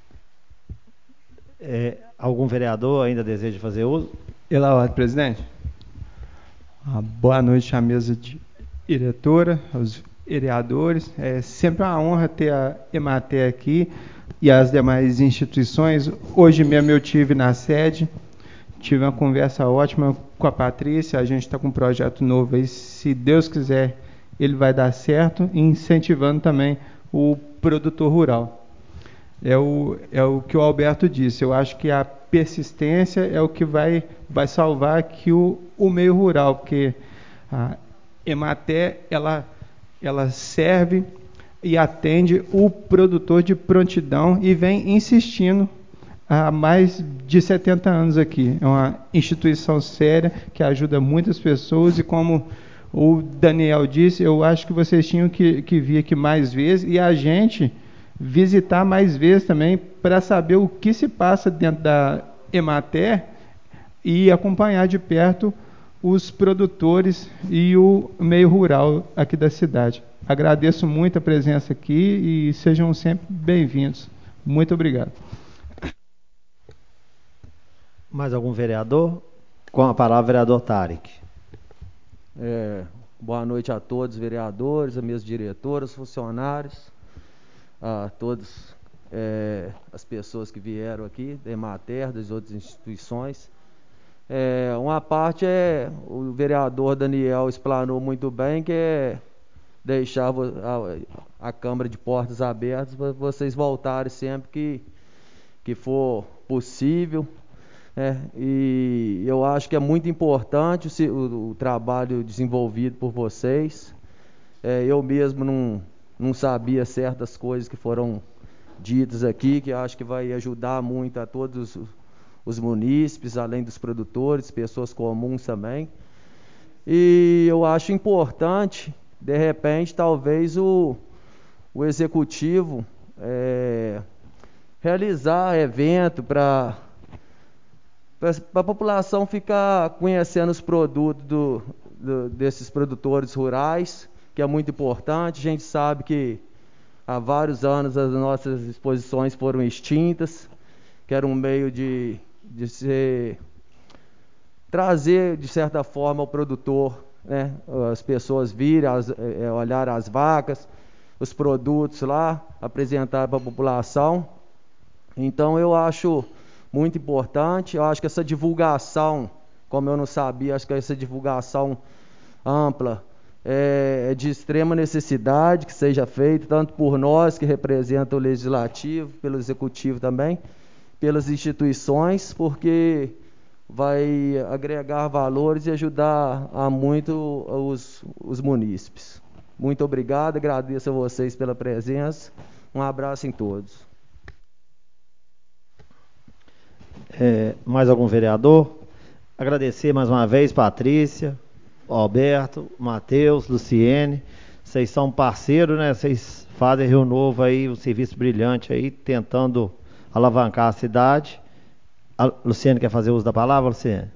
Speaker 1: É, algum vereador ainda deseja fazer uso?
Speaker 11: Pela ordem, presidente. Ah, boa noite à mesa de diretora, aos vereadores. É sempre uma honra ter a Emater aqui e as demais instituições. Hoje mesmo eu tive na sede, tive uma conversa ótima com a Patrícia. A gente está com um projeto novo aí, se Deus quiser, ele vai dar certo, e incentivando também o produtor rural. É o, é o que o Alberto disse, eu acho que a persistência é o que vai, vai salvar aqui o, o meio rural, porque a Emater, ela, ela serve e atende o produtor de prontidão e vem insistindo há mais de setenta anos aqui. É uma instituição séria que ajuda muitas pessoas e, como o Daniel disse, eu acho que vocês tinham que, que vir aqui mais vezes e a gente visitar mais vezes também para saber o que se passa dentro da Emater e acompanhar de perto os produtores e o meio rural aqui da cidade. Agradeço muito a presença aqui e sejam sempre bem-vindos. Muito obrigado.
Speaker 1: Mais algum vereador? Com a palavra, vereador Tarek.
Speaker 12: É, boa noite a todos, vereadores, a mesa diretora, os funcionários, a todas é, as pessoas que vieram aqui, da Emater, das outras instituições. É, uma parte é, o vereador Daniel explanou muito bem, que é deixar a, a Câmara de portas abertas para vocês voltarem sempre que, que for possível. É, e eu acho que é muito importante o, o, o trabalho desenvolvido por vocês. É, eu mesmo não, não sabia certas coisas que foram ditas aqui, que acho que vai ajudar muito a todos os, os munícipes, além dos produtores, pessoas comuns também. E eu acho importante, de repente, talvez o, o executivo é, realizar evento para a população ficar conhecendo os produtos do, do, desses produtores rurais, que é muito importante. A gente sabe que há vários anos as nossas exposições foram extintas, que era um meio de, de ser, trazer, de certa forma, ao produtor, né, as pessoas virem, as, é, olhar as vacas, os produtos lá, apresentar para a população. Então eu acho muito importante, eu acho que essa divulgação, como eu não sabia, acho que essa divulgação ampla é de extrema necessidade que seja feita, tanto por nós que representam o Legislativo, pelo Executivo também, pelas instituições, porque vai agregar valores e ajudar a muito os, os munícipes. Muito obrigado, agradeço a vocês pela presença, um abraço em todos.
Speaker 1: É, mais algum vereador? Agradecer mais uma vez, Patrícia, Alberto, Matheus, Luciene. Vocês são parceiros, né? Vocês fazem Rio Novo aí, um serviço brilhante aí, tentando alavancar a cidade. A Luciene quer fazer uso da palavra, Luciene?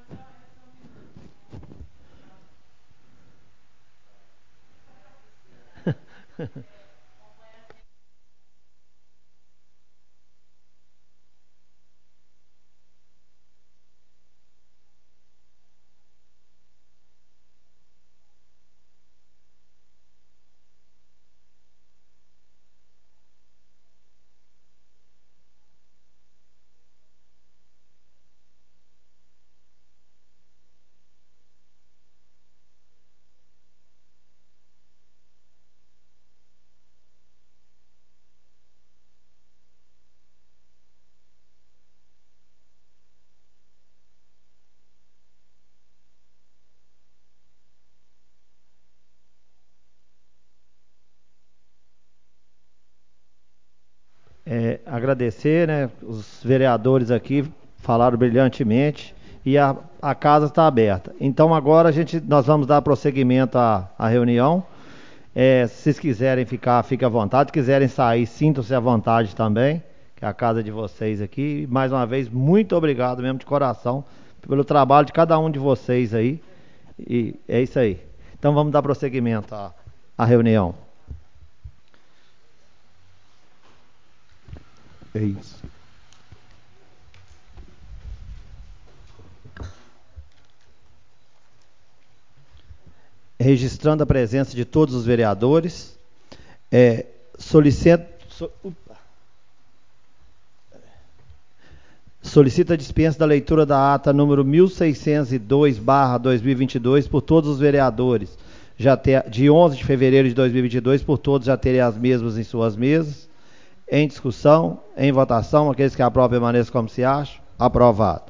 Speaker 1: É, agradecer, né? Os vereadores aqui falaram brilhantemente e a, a casa está aberta. Então agora a gente, nós vamos dar prosseguimento à, à reunião. É, se vocês quiserem ficar, fiquem à vontade. Se quiserem sair, sintam-se à vontade também, que é a casa de vocês aqui. E, mais uma vez, muito obrigado mesmo de coração pelo trabalho de cada um de vocês aí. E é isso aí. Então vamos dar prosseguimento à, à reunião.
Speaker 7: É isso.
Speaker 1: Registrando a presença de todos os vereadores, é, solicito, so, upa, solicita a dispensa da leitura da ata número mil seiscentos e dois barra dois mil e vinte e dois por todos os vereadores, já ter, de onze de fevereiro de dois mil e vinte e dois, por todos já terem as mesmas em suas mesas. Em discussão, em votação, aqueles que aprovam permaneçam como se acham. Aprovado.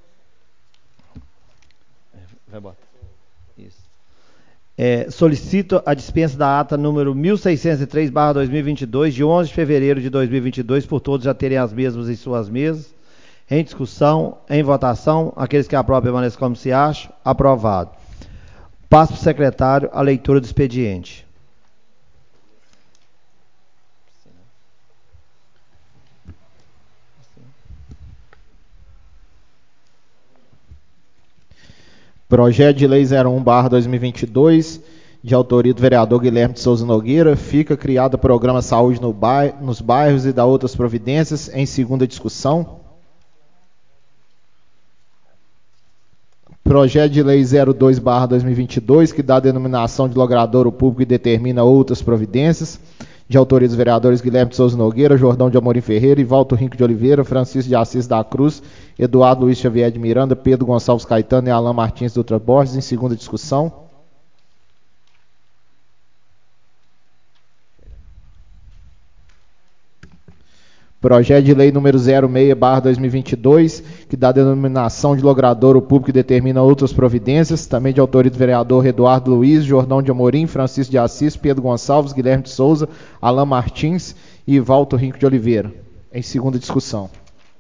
Speaker 1: Vai botar. Isso. É, solicito a dispensa da ata número mil seiscentos e três barra dois mil e vinte e dois, de onze de fevereiro de dois mil e vinte e dois, por todos já terem as mesmas em suas mesas. Em discussão, em votação, aqueles que aprovam permaneçam como se acham. Aprovado. Passo para o secretário a leitura do expediente.
Speaker 7: Projeto de Lei zero um barra dois mil e vinte e dois, de autoria do vereador Guilherme de Souza Nogueira, fica criado o programa Saúde no bairro, nos bairros e da outras providências, em segunda discussão. Projeto de Lei zero dois barra dois mil e vinte e dois, que dá a denominação de logradouro público e determina outras providências, de autoria dos vereadores Guilherme de Souza Nogueira, Jordão de Amorim Ferreira, Ivaldo Rinco de Oliveira, Francisco de Assis da Cruz, Eduardo Luiz Xavier de Miranda, Pedro Gonçalves Caetano e Alain Martins Dutra Borges, em segunda discussão. Projeto de Lei número zero seis barra dois mil e vinte e dois, que dá a denominação de logradouro público e determina outras providências, também de autoria do vereador Eduardo Luiz, Jordão de Amorim, Francisco de Assis, Pedro Gonçalves, Guilherme de Souza, Alain Martins e Valto Rinco de Oliveira. Em segunda discussão.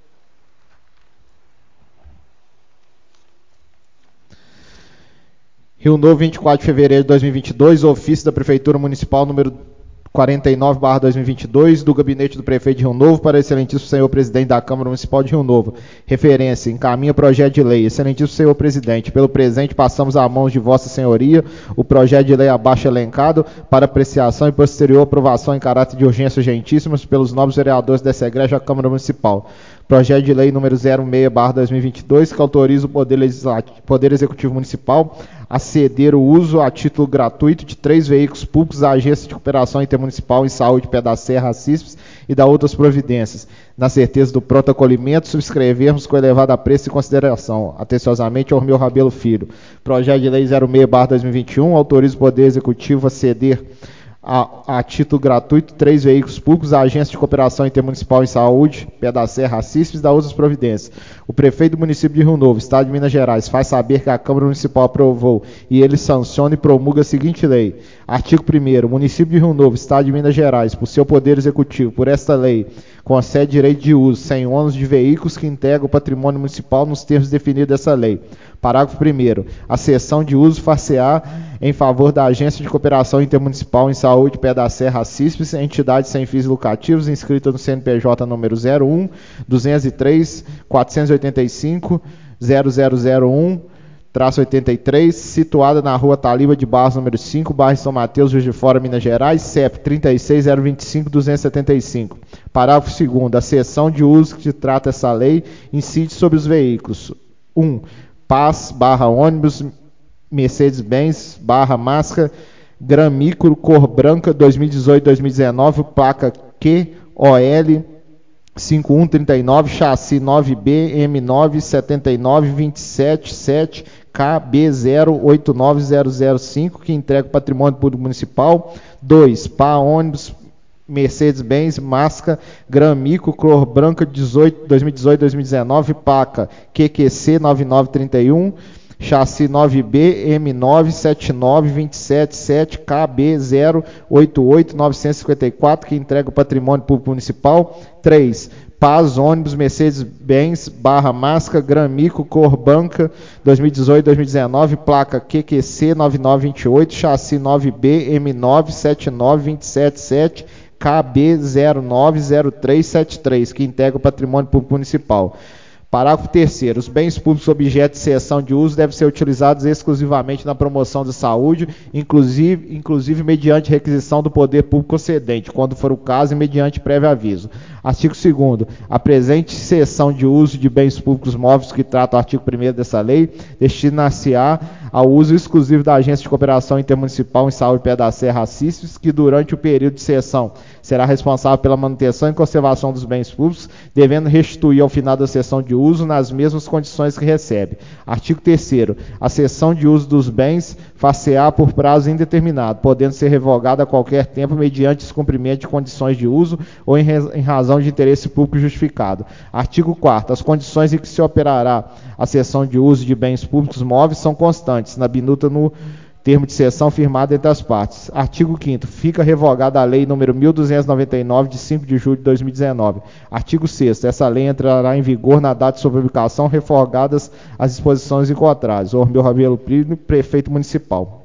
Speaker 7: Rio Novo, vinte e quatro de fevereiro de dois mil e vinte e dois, ofício da Prefeitura Municipal número quarenta e nove barra dois mil e vinte e dois, do Gabinete do Prefeito de Rio Novo para Excelentíssimo Senhor Presidente da Câmara Municipal de Rio Novo. Referência: encaminha projeto de lei. Excelentíssimo Senhor Presidente, pelo presente passamos à mãos de Vossa Senhoria o projeto de lei abaixo elencado para apreciação e posterior aprovação em caráter de urgência urgentíssimas pelos nobres vereadores dessa egregia Câmara Municipal. Projeto de lei número zero seis barra dois mil e vinte e dois, que autoriza o Poder, Legislativo, Poder Executivo Municipal a ceder o uso a título gratuito de três veículos públicos à Agência de Cooperação Intermunicipal em Saúde Pé da Serra, CISPES, e da outras providências. Na certeza do pronto acolhimento, subscrevermos com elevado apreço e consideração. Atenciosamente, Ormeu Rabelo Filho. Projeto de lei zero seis barra dois mil e vinte e um, autoriza o Poder Executivo a ceder A, a título gratuito, três veículos públicos à Agência de Cooperação Intermunicipal em Saúde, Pé da Serra, CISPES, e da outras providências. O prefeito do município de Rio Novo, Estado de Minas Gerais, faz saber que a Câmara Municipal aprovou e ele sanciona e promulga a seguinte lei. Artigo primeiro. O município de Rio Novo, Estado de Minas Gerais, por seu Poder Executivo, por esta lei, concede direito de uso, sem ônus, de veículos que integram o patrimônio municipal nos termos definidos dessa lei. Parágrafo primeiro. A cessão de uso far-se-á em favor da Agência de Cooperação Intermunicipal em Saúde Pé da Serra, CISPES, entidade sem fins lucrativos, inscrita no C N P J número zero um, duzentos e três, quatrocentos e oitenta e cinco, zero zero zero um, oitenta e três, situada na Rua Taliba de Barros, número cinco, bairro São Mateus, Juiz de Fora, Minas Gerais, C E P trinta e seis, zero vinte e cinco, duzentos e setenta e cinco. Parágrafo segundo. A cessão de uso que trata essa lei incide sobre os veículos. um. Paz, barra ônibus, Mercedes-Benz, barra Masca, Gran Micro, cor branca, dois mil e dezoito a dois mil e dezenove, placa Q O L cinco um três nove, chassi nove B M nove sete nove dois sete sete K B zero oito nove zero zero cinco, que entrega o patrimônio público municipal. dois. P A ônibus, Mercedes-Benz, Masca, Gran Micro, cor branca, dois mil e dezoito a dois mil e dezenove, placa Q Q C nove nove três um, chassi nove B M nove sete nove dois sete sete K B zero oito oito nove cinco quatro, que entrega o patrimônio público municipal. três. Paz ônibus, Mercedes-Benz, barra Masca, Gran Micro, cor branca, dois mil e dezoito a dois mil e dezenove, placa Q Q C nove nove dois oito, chassi nove B M nove sete nove dois sete sete K B zero nove zero três sete três, que integra o patrimônio público municipal. Parágrafo terceiro. Os bens públicos objeto de cessão de uso devem ser utilizados exclusivamente na promoção da saúde, inclusive, inclusive mediante requisição do poder público concedente, quando for o caso, e mediante prévio aviso. Artigo segundo. A presente cessão de uso de bens públicos móveis que trata o artigo primeiro dessa lei destina-se-á ao uso exclusivo da Agência de Cooperação Intermunicipal em Saúde Pé da Serra, CISPES, que durante o período de cessão será responsável pela manutenção e conservação dos bens públicos, devendo restituir ao final da cessão de uso nas mesmas condições que recebe. Artigo terceiro. A cessão de uso dos bens far-se-á por prazo indeterminado, podendo ser revogada a qualquer tempo mediante descumprimento de condições de uso ou em, em razão de interesse público justificado. Artigo quarto. As condições em que se operará a cessão de uso de bens públicos móveis são constantes, na minuta no termo de cessão firmado entre as partes. Artigo quinto. Fica revogada a lei número mil duzentos e noventa e nove, de cinco de julho de dois mil e dezenove. Artigo sexto. Essa lei entrará em vigor na data de sua publicação, revogadas as disposições encontradas. Ormeu Rabelo Filho, prefeito municipal.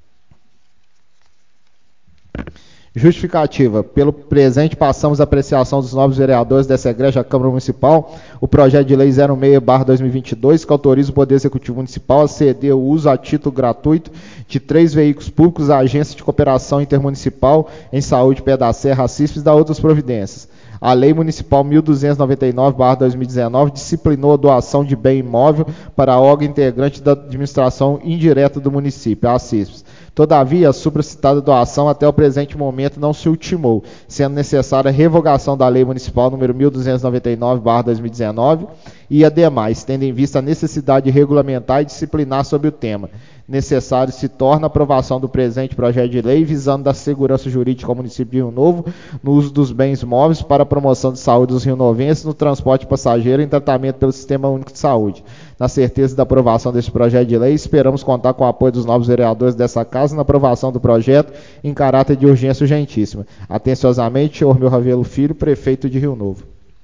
Speaker 7: Justificativa. Pelo presente, passamos a apreciação dos novos vereadores dessa egregia Câmara Municipal o projeto de lei zero seis barra dois mil e vinte e dois, que autoriza o Poder Executivo Municipal a ceder o uso a título gratuito de três veículos públicos à Agência de Cooperação Intermunicipal em Saúde Pé da Serra, CISPES, e da outras providências. A Lei Municipal mil duzentos e noventa e nove barra dois mil e dezenove disciplinou a doação de bem imóvel para órgão integrante da administração indireta do município, a CISPES. Todavia, a supracitada doação até o presente momento não se ultimou, sendo necessária a revogação da Lei Municipal número mil duzentos e noventa e nove barra dois mil e dezenove e, ademais, tendo em vista a necessidade de regulamentar e disciplinar sobre o tema. Necessário se torna a aprovação do presente projeto de lei visando a segurança jurídica ao município de Rio Novo no uso dos bens móveis para a promoção de saúde dos rionovenses no transporte passageiro em tratamento pelo Sistema Único de Saúde. Na certeza da aprovação deste projeto de lei, esperamos contar com o apoio dos novos vereadores dessa Casa Casa na aprovação do projeto em caráter de urgência urgentíssima. Atenciosamente, Ormeu Ravelo Filho, prefeito de Rio Novo.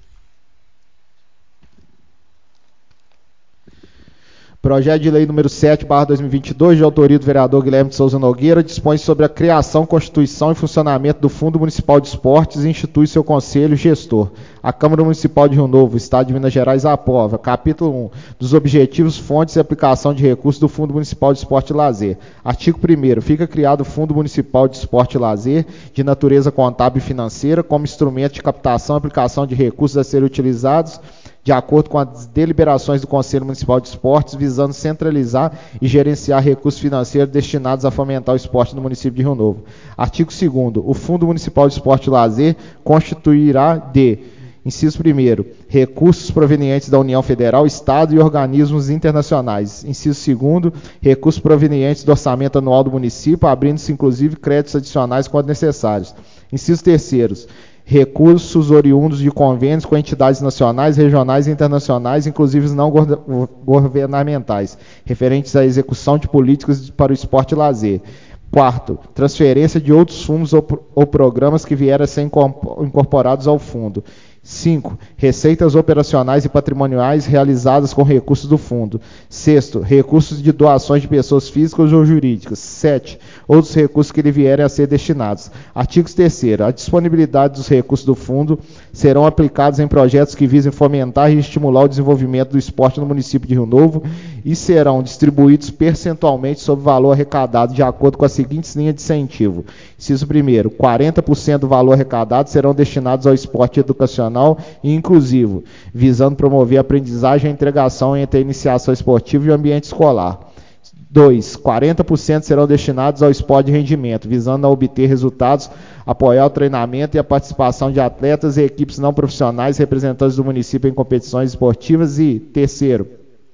Speaker 7: Projeto de lei número sete barra dois mil e vinte e dois, de autoria do vereador Guilherme de Souza Nogueira, dispõe sobre a criação, constituição e funcionamento do Fundo Municipal de Esportes e institui seu conselho gestor. A Câmara Municipal de Rio Novo, Estado de Minas Gerais, aprova. Capítulo um. Dos objetivos, fontes e aplicação de recursos do Fundo Municipal de Esporte e Lazer. Artigo primeiro. Fica criado o Fundo Municipal de Esporte e Lazer, de natureza contábil e financeira, como instrumento de captação e aplicação de recursos a serem utilizados de acordo com as deliberações do Conselho Municipal de Esportes, visando centralizar e gerenciar recursos financeiros destinados a fomentar o esporte no município de Rio Novo. Artigo segundo. O Fundo Municipal de Esporte e Lazer constituirá de: inciso primeiro, recursos provenientes da União Federal, Estado e organismos internacionais. Inciso segundo, recursos provenientes do orçamento anual do município, abrindo-se inclusive créditos adicionais quando necessários. Inciso terceiro, recursos oriundos de convênios com entidades nacionais, regionais e internacionais, inclusive não governamentais, referentes à execução de políticas para o esporte e lazer. Quarto, transferência de outros fundos ou, ou programas que vieram a ser incorporados ao fundo. Cinco, receitas operacionais e patrimoniais realizadas com recursos do fundo. Sexto, recursos de doações de pessoas físicas ou jurídicas. Sete, outros recursos que lhe vierem a ser destinados. Artigo terceiro. A disponibilidade dos recursos do fundo serão aplicados em projetos que visem fomentar e estimular o desenvolvimento do esporte no município de Rio Novo e serão distribuídos percentualmente sobre o valor arrecadado de acordo com as seguintes linhas de incentivo. Inciso primeiro, quarenta por cento do valor arrecadado serão destinados ao esporte educacional e inclusivo, visando promover a aprendizagem e a integração entre a iniciação esportiva e o ambiente escolar. dois. quarenta por cento serão destinados ao esporte de rendimento, visando a obter resultados, apoiar o treinamento e a participação de atletas e equipes não profissionais representantes do município em competições esportivas. E, terceiro,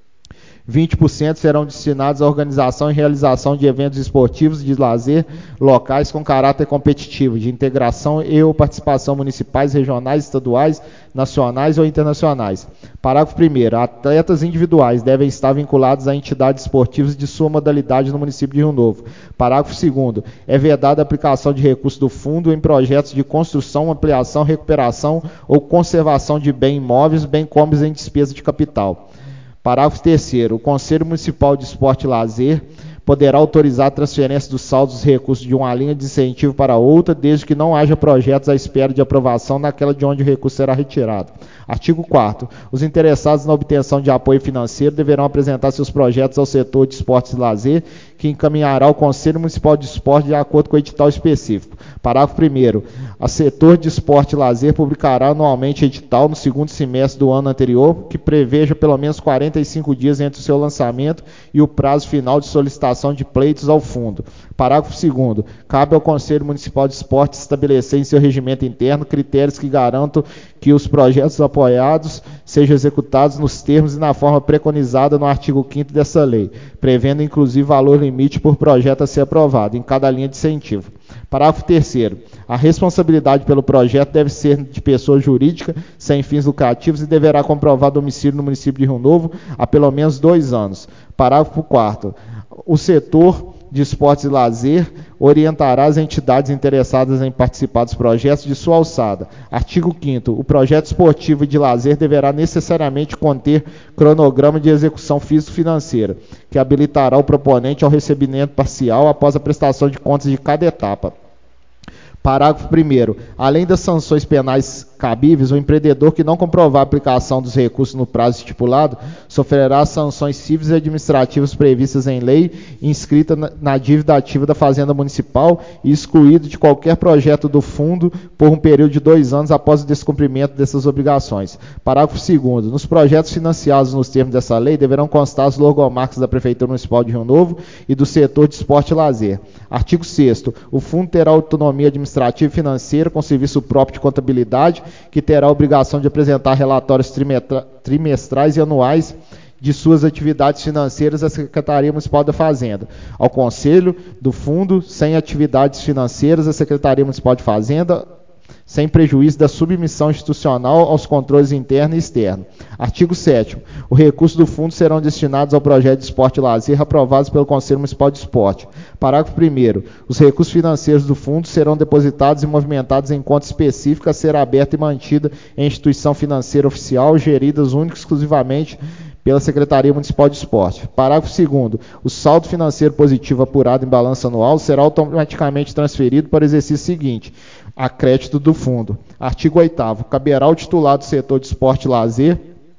Speaker 7: vinte por cento serão destinados à organização e realização de eventos esportivos de lazer locais com caráter competitivo, de integração e ou participação municipais, regionais, estaduais, nacionais ou internacionais. Parágrafo primeiro. Atletas individuais devem estar vinculados a entidades esportivas de sua modalidade no município de Rio Novo. Parágrafo segundo. É vedada a aplicação de recursos do fundo em projetos de construção, ampliação, recuperação ou conservação de bens imóveis, bem como em despesa de capital. Parágrafo terceiro. O Conselho Municipal de Esporte e Lazer poderá autorizar a transferência dos saldos dos recursos de uma linha de incentivo para outra, desde que não haja projetos à espera de aprovação naquela de onde o recurso será retirado. Artigo quarto. Os interessados na obtenção de apoio financeiro deverão apresentar seus projetos ao setor de esportes e lazer, que encaminhará ao Conselho Municipal de Esporte de acordo com o edital específico. Parágrafo primeiro. O setor de esporte e lazer publicará anualmente edital no segundo semestre do ano anterior, que preveja pelo menos quarenta e cinco dias entre o seu lançamento e o prazo final de solicitação de pleitos ao fundo. Parágrafo segundo. Cabe ao Conselho Municipal de Esporte estabelecer em seu regimento interno critérios que garantam que os projetos apoiados sejam executados nos termos e na forma preconizada no artigo quinto dessa lei, prevendo inclusive valor limite por projeto a ser aprovado em cada linha de incentivo. Parágrafo terceiro. A responsabilidade pelo projeto deve ser de pessoa jurídica, sem fins lucrativos, e deverá comprovar domicílio no município de Rio Novo há pelo menos dois anos. Parágrafo quarto. O setor de esportes e lazer orientará as entidades interessadas em participar dos projetos de sua alçada. Artigo quinto. O projeto esportivo e de lazer deverá necessariamente conter cronograma de execução físico-financeira, que habilitará o proponente ao recebimento parcial após a prestação de contas de cada etapa. Parágrafo primeiro. Além das sanções penais cabíveis, o empreendedor que não comprovar a aplicação dos recursos no prazo estipulado sofrerá sanções cíveis e administrativas previstas em lei, inscrita na dívida ativa da Fazenda Municipal e excluído de qualquer projeto do fundo por um período de dois anos após o descumprimento dessas obrigações. Parágrafo segundo. Nos projetos financiados nos termos dessa lei, deverão constar as logomarcas da Prefeitura Municipal de Rio Novo e do setor de esporte e lazer. Artigo sexto. O fundo terá autonomia administrativa e financeira com serviço próprio de contabilidade, que terá a obrigação de apresentar relatórios trimestrais e anuais de suas atividades financeiras à Secretaria Municipal da Fazenda. Ao Conselho do Fundo, sem atividades financeiras, a Secretaria Municipal de Fazenda sem prejuízo da submissão institucional aos controles interno e externo. Artigo sétimo. Os recursos do fundo serão destinados ao projeto de esporte e lazer aprovados pelo Conselho Municipal de Esporte. Parágrafo primeiro. Os recursos financeiros do fundo serão depositados e movimentados em conta específica a ser aberta e mantida em instituição financeira oficial, geridas única e exclusivamente pela Secretaria Municipal de Esporte. Parágrafo segundo. O saldo financeiro positivo apurado em balanço anual será automaticamente transferido para o exercício seguinte, a crédito do fundo. Artigo oitavo. Caberá ao titular do setor de esporte e lazer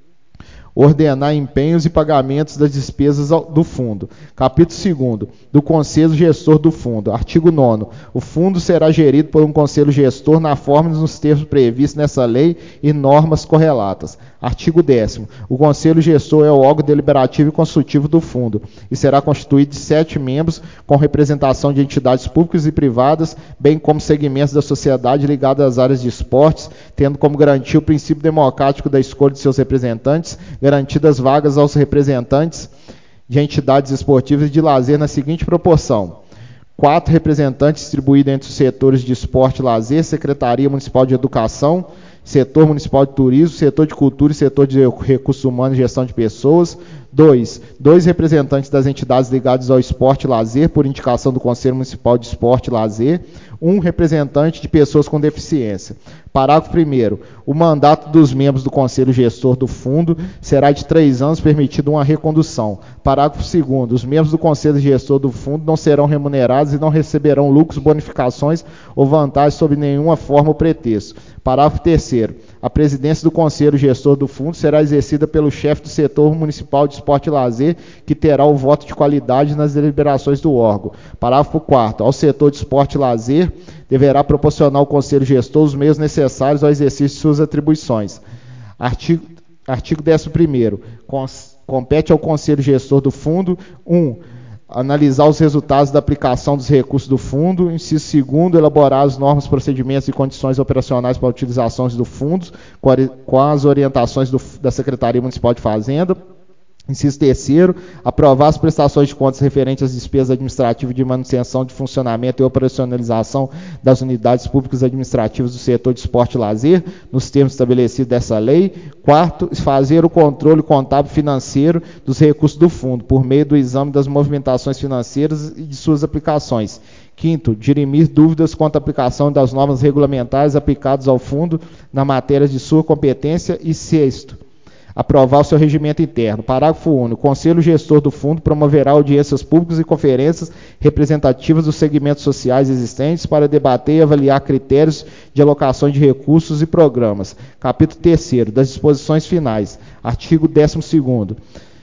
Speaker 7: ordenar empenhos e pagamentos das despesas do fundo. Capítulo segundo. Do Conselho Gestor do Fundo. Artigo nono. O fundo será gerido por um Conselho Gestor na forma e nos termos previstos nessa lei e normas correlatas. Artigo décimo. O Conselho Gestor é o órgão deliberativo e consultivo do fundo e será constituído de sete membros com representação de entidades públicas e privadas, bem como segmentos da sociedade ligados às áreas de esportes, tendo como garantia o princípio democrático da escolha de seus representantes, garantidas vagas aos representantes de entidades esportivas e de lazer na seguinte proporção: quatro representantes distribuídos entre os setores de esporte e lazer, Secretaria Municipal de Educação, Setor Municipal de Turismo, Setor de Cultura e Setor de Recursos Humanos e Gestão de Pessoas. Dois. Dois representantes das entidades ligadas ao esporte e lazer, por indicação do Conselho Municipal de Esporte e Lazer. Um representante de pessoas com deficiência. Parágrafo primeiro. O mandato dos membros do Conselho Gestor do Fundo será de três anos, permitido uma recondução. Parágrafo segundo. Os membros do Conselho Gestor do Fundo não serão remunerados e não receberão lucros, bonificações ou vantagens sob nenhuma forma ou pretexto. Parágrafo terceiro. A presidência do Conselho Gestor do Fundo será exercida pelo chefe do setor municipal de esporte e lazer, que terá o voto de qualidade nas deliberações do órgão. Parágrafo quarto. Ao setor de esporte e lazer, deverá proporcionar ao Conselho Gestor os meios necessários ao exercício de suas atribuições. Artigo, artigo décimo primeiro. Compete ao Conselho Gestor do Fundo: um. Analisar os resultados da aplicação dos recursos do fundo. Inciso segundo, elaborar as normas, procedimentos e condições operacionais para a utilização do fundo, com as orientações do, da Secretaria Municipal de Fazenda. Inciso terceiro, aprovar as prestações de contas referentes às despesas administrativas de manutenção, de funcionamento e operacionalização das unidades públicas administrativas do setor de esporte e lazer, nos termos estabelecidos dessa lei. Quarto, fazer o controle contábil financeiro dos recursos do fundo, por meio do exame das movimentações financeiras e de suas aplicações. Quinto, dirimir dúvidas quanto à aplicação das normas regulamentares aplicadas ao fundo na matéria de sua competência. E sexto, aprovar o seu regimento interno. Parágrafo único. O Conselho Gestor do Fundo promoverá audiências públicas e conferências representativas dos segmentos sociais existentes para debater e avaliar critérios de alocação de recursos e programas. Capítulo terceiro. Das disposições finais. Artigo décimo segundo.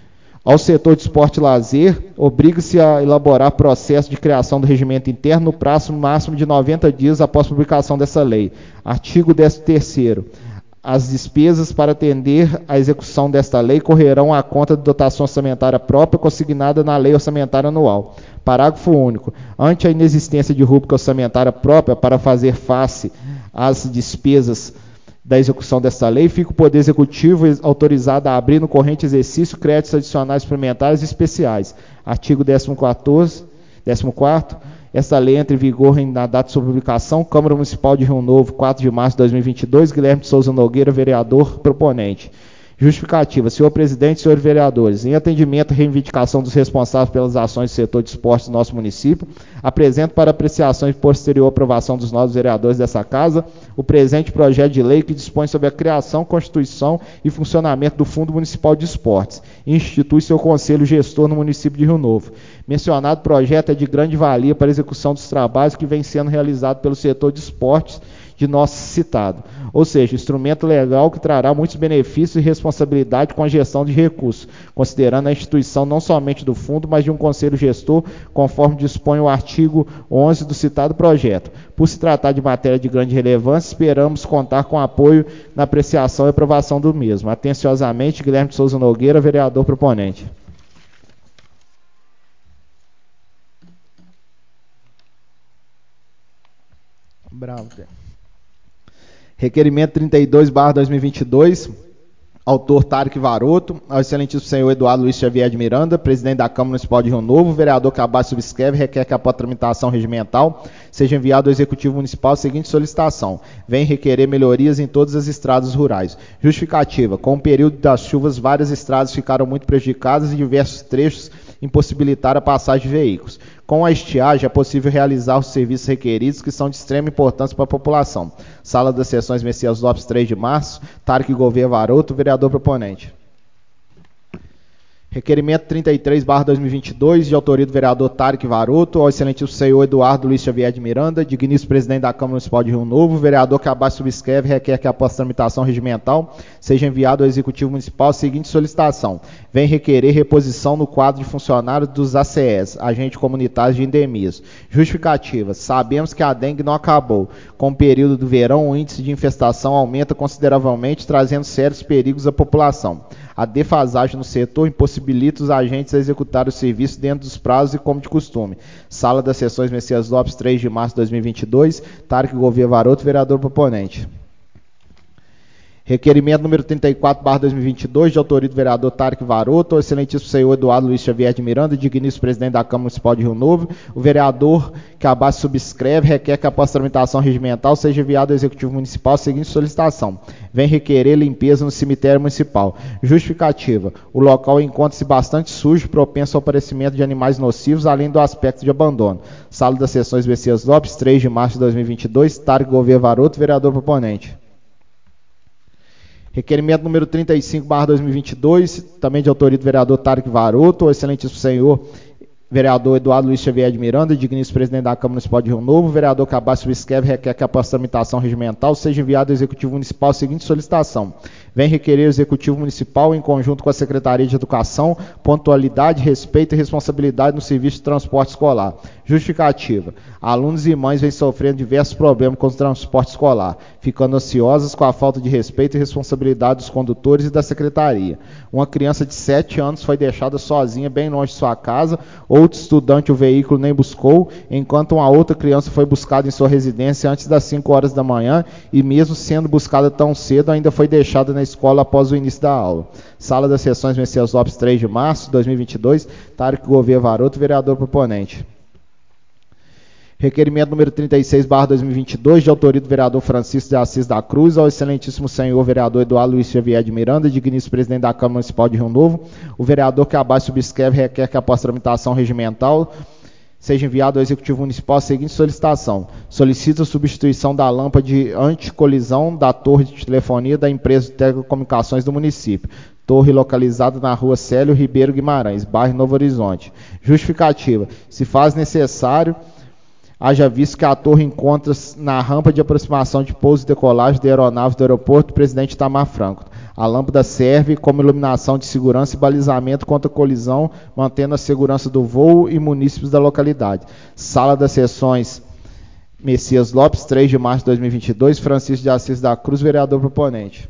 Speaker 7: Ao setor de esporte e lazer, obriga-se a elaborar processo de criação do regimento interno no prazo máximo de noventa dias após a publicação dessa lei. Artigo décimo terceiro. As despesas para atender à execução desta lei correrão à conta de dotação orçamentária própria consignada na Lei Orçamentária Anual. Parágrafo único. Ante a inexistência de rúbrica orçamentária própria para fazer face às despesas da execução desta lei, fica o Poder Executivo autorizado a abrir no corrente exercício créditos adicionais suplementares e especiais. Artigo décimo quarto. Esta lei entra em vigor na data de sua publicação. Câmara Municipal de Rio Novo, quatro de março de dois mil e vinte e dois. Guilherme de Souza Nogueira, vereador, proponente. Justificativa. Senhor presidente, senhores vereadores, em atendimento à reivindicação dos responsáveis pelas ações do setor de esportes do nosso município, apresento para apreciação e posterior aprovação dos novos vereadores dessa casa o presente projeto de lei que dispõe sobre a criação, constituição e funcionamento do Fundo Municipal de Esportes e institui seu conselho gestor no município de Rio Novo. Mencionado projeto é de grande valia para a execução dos trabalhos que vem sendo realizado pelo setor de esportes de nosso citado, ou seja, instrumento legal que trará muitos benefícios e responsabilidade com a gestão de recursos, considerando a instituição não somente do fundo, mas de um conselho gestor, conforme dispõe o artigo onze do citado projeto. Por se tratar de matéria de grande relevância, esperamos contar com apoio na apreciação e aprovação do mesmo. Atenciosamente, Guilherme de Souza Nogueira, vereador proponente. Bravo, Requerimento trinta e dois barra dois mil e vinte e dois, Autor Tarek Varoto. Ao excelentíssimo senhor Eduardo Luiz Xavier de Miranda, presidente da Câmara Municipal de Rio Novo, o vereador Cabaz subscreve e requer que após tramitação regimental seja enviado ao Executivo Municipal a seguinte solicitação: vem requerer melhorias em todas as estradas rurais. Justificativa: com o período das chuvas, várias estradas ficaram muito prejudicadas e diversos trechos impossibilitaram a passagem de veículos. Com a estiagem, é possível realizar os serviços requeridos, que são de extrema importância para a população. Sala das Sessões, Messias Lopes, três de março. Tarek Gouveia Varoto, vereador proponente. Requerimento trinta e três barra dois mil e vinte e dois, de autoria do vereador Tarek Varoto, ao excelentíssimo senhor Eduardo Luiz Xavier de Miranda, digníssimo presidente da Câmara Municipal de Rio Novo, o vereador que abaixo subscreve requer que após tramitação regimental seja enviado ao Executivo Municipal a seguinte solicitação: vem requerer reposição no quadro de funcionários dos A C Es, agentes comunitários de endemias. Justificativa: sabemos que a dengue não acabou. Com o período do verão, o índice de infestação aumenta consideravelmente, trazendo sérios perigos à população. A defasagem no setor impossibilita os agentes a executar o serviço dentro dos prazos e como de costume. Sala das Sessões, Messias Lopes, três de março de dois mil e vinte e dois. Tarek Gouveia Varoto, vereador proponente. Requerimento número trinta e quatro barra dois mil e vinte e dois, de autoria do vereador Tarek Varoto, ao excelentíssimo senhor Eduardo Luiz Xavier de Miranda, digníssimo presidente da Câmara Municipal de Rio Novo, o vereador que abaixo subscreve requer que após tramitação regimental seja enviado ao Executivo Municipal a seguinte solicitação: vem requerer limpeza no cemitério municipal. Justificativa: o local encontra-se bastante sujo, propenso ao aparecimento de animais nocivos, além do aspecto de abandono. Sala das Sessões, Messias Lopes, três de março de dois mil e vinte e dois, Tarek Gouveia Varoto, vereador proponente. Requerimento número trinta e cinco barra dois mil e vinte e dois, também de autoria do vereador Tarek Varoto, o excelentíssimo senhor vereador Eduardo Luiz Xavier de Miranda, digníssimo presidente da Câmara Municipal de Rio Novo, o vereador que abaixo subscreve requer que após tramitação regimental seja enviado ao Executivo Municipal a seguinte solicitação: vem requerer ao Executivo Municipal, em conjunto com a Secretaria de Educação, pontualidade, respeito e responsabilidade no serviço de transporte escolar. Justificativa: alunos e mães vêm sofrendo diversos problemas com o transporte escolar, ficando ansiosos com a falta de respeito e responsabilidade dos condutores e da Secretaria. Uma criança de sete anos foi deixada sozinha bem longe de sua casa, outro estudante o veículo nem buscou, enquanto uma outra criança foi buscada em sua residência antes das cinco horas da manhã e, mesmo sendo buscada tão cedo, ainda foi deixada na escola após o início da aula. Sala das Sessões, Messias Lopes, três de março de dois mil e vinte e dois, Tarek Gouveia Varoto, vereador proponente. Requerimento número trinta e seis barra dois mil e vinte e dois, de autoria do vereador Francisco de Assis da Cruz, ao excelentíssimo senhor vereador Eduardo Luiz Xavier de Miranda, digníssimo presidente da Câmara Municipal de Rio Novo, o vereador que abaixo subscreve requer que após tramitação regimental seja enviado ao Executivo Municipal a seguinte solicitação: solicita a substituição da lâmpada de anticolisão da torre de telefonia da empresa de telecomunicações do município. Torre localizada na rua Célio Ribeiro Guimarães, bairro Novo Horizonte. Justificativa: se faz necessário, haja visto que a torre encontra-se na rampa de aproximação de pouso e decolagem de aeronaves do aeroporto Presidente Itamar Franco. A lâmpada serve como iluminação de segurança e balizamento contra colisão, mantendo a segurança do voo e munícipes da localidade. Sala das Sessões, Messias Lopes, três de março de dois mil e vinte e dois, Francisco de Assis da Cruz, vereador proponente.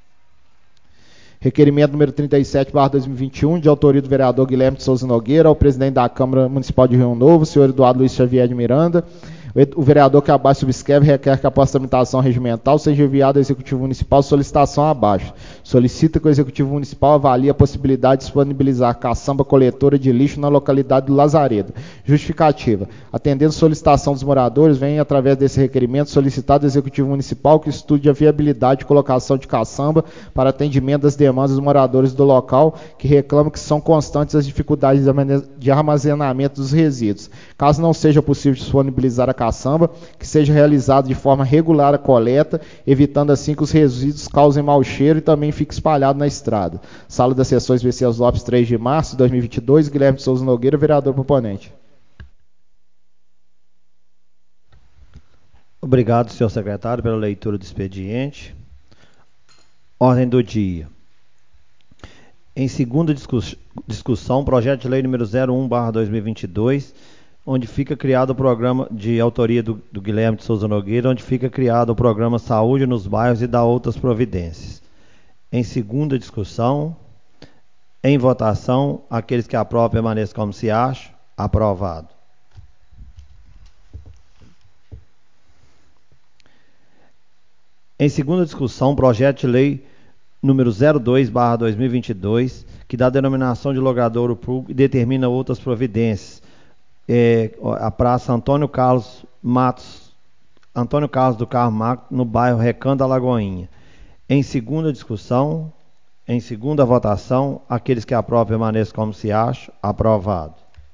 Speaker 7: Requerimento número trinta e sete barra dois mil e vinte e um, de autoria do vereador Guilherme de Souza Nogueira, ao presidente da Câmara Municipal de Rio Novo, senhor Eduardo Luiz Xavier de Miranda. O vereador que abaixo subscreve requer que após tramitação regimental seja enviado ao Executivo Municipal solicitação abaixo. Solicita que o Executivo Municipal avalie a possibilidade de disponibilizar caçamba coletora de lixo na localidade do Lazaredo. Justificativa: atendendo solicitação dos moradores, vem através desse requerimento solicitado ao Executivo Municipal que estude a viabilidade de colocação de caçamba para atendimento das demandas dos moradores do local, que reclamam que são constantes as dificuldades de armazenamento dos resíduos. Caso não seja possível disponibilizar a caçamba, que seja realizado de forma regular a coleta, evitando assim que os resíduos causem mau cheiro e também fique espalhado na estrada. Sala das Sessões, Messias Lopes, três de março de dois mil e vinte e dois, Guilherme de Souza Nogueira, vereador proponente.
Speaker 1: Obrigado, senhor secretário, pela leitura do expediente. Ordem do dia. Em segunda discuss- discussão, projeto de lei número zero um barra dois mil e vinte e dois, onde fica criado o programa de autoria do, do Guilherme de Souza Nogueira, onde fica criado o programa Saúde nos Bairros e dá outras providências. Em segunda discussão, em votação, aqueles que aprovam permaneçam como se acham. Aprovado. Em segunda discussão, projeto de lei número zero dois barra dois mil e vinte e dois, que dá denominação de logradouro público e determina outras providências. É, a Praça Antônio Carlos Matos, Antônio Carlos do Carmo Mato, no bairro Recanto da Lagoinha. Em segunda discussão, em segunda votação, aqueles que aprovam permaneçam como se acham. Aprovado.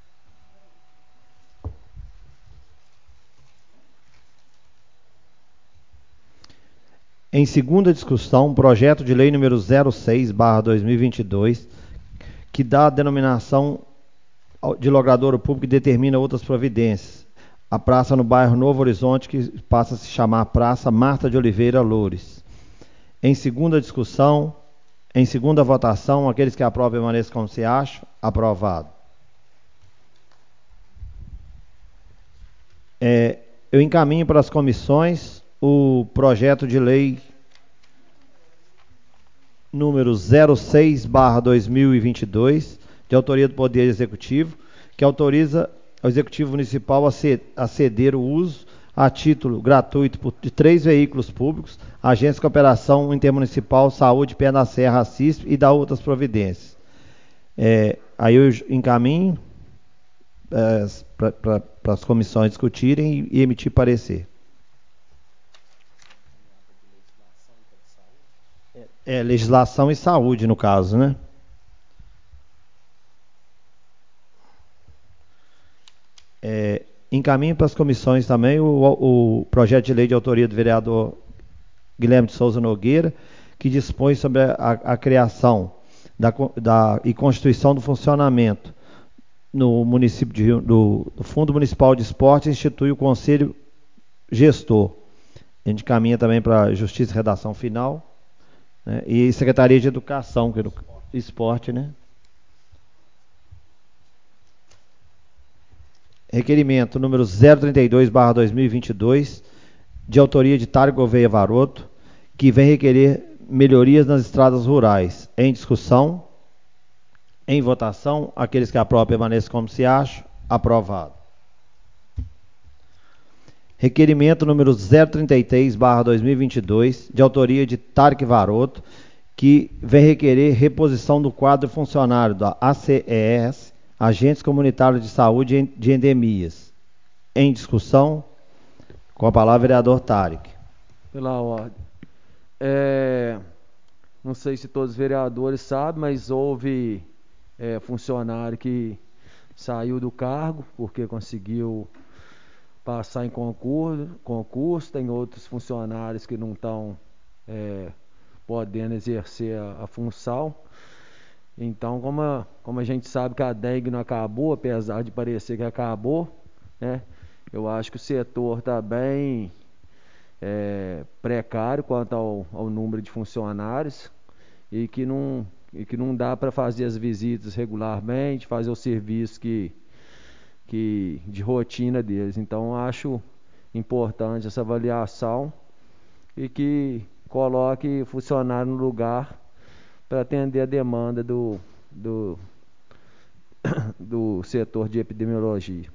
Speaker 1: Em segunda discussão, projeto de lei número zero seis barra dois mil e vinte e dois, que dá a denominação de logradouro público e determina outras providências. A praça no bairro Novo Horizonte, que passa a se chamar Praça Marta de Oliveira Loures. Em segunda discussão, em segunda votação, aqueles que aprovam permaneçam como se acham. Aprovado. É, eu encaminho para as comissões o projeto de lei número zero seis barra dois mil e vinte e dois, de autoria do Poder Executivo, que autoriza ao Executivo Municipal a ceder o uso a título gratuito de três veículos públicos, Agência de Cooperação Intermunicipal Saúde Pé da Serra, a CISP, e dá outras providências. É, aí eu encaminho é, para as comissões discutirem e, e emitir parecer. É, legislação e saúde, no caso, né? É, encaminho para as comissões também o, o projeto de lei de autoria do vereador Guilherme de Souza Nogueira, que dispõe sobre a, a criação da, da, e constituição do funcionamento no município de Rio, do, do Fundo Municipal de Esporte, institui o Conselho Gestor. A gente caminha também para a Justiça e Redação Final, né? E Secretaria de Educação, que é do Esporte, né? Requerimento número zero trinta e dois barra dois mil e vinte e dois, de autoria de Tário Gouveia Varoto, que vem requerer melhorias nas estradas rurais. Em discussão, em votação, aqueles que aprovam permaneçam como se acham. Aprovado. Requerimento número zero trinta e três barra dois mil e vinte e dois, de autoria de Tarek Varoto, que vem requerer reposição do quadro funcionário da A C E S, Agentes Comunitários de Saúde de Endemias. Em discussão, com a palavra, vereador Tarek.
Speaker 12: Pela ordem. É, não sei se todos os vereadores sabem, mas houve é, funcionário que saiu do cargo porque conseguiu passar em concurso, concurso. Tem outros funcionários que não estão é, podendo exercer a, a função. Então, como a, como a gente sabe que a dengue não acabou, apesar de parecer que acabou, né, eu acho que o setor está bem é, precário quanto ao, ao número de funcionários e que não, e que não dá para fazer as visitas regularmente, fazer o serviço que, que, de rotina deles. Então, eu acho importante essa avaliação e que coloque funcionário no lugar para atender a demanda do, do, do setor de epidemiologia.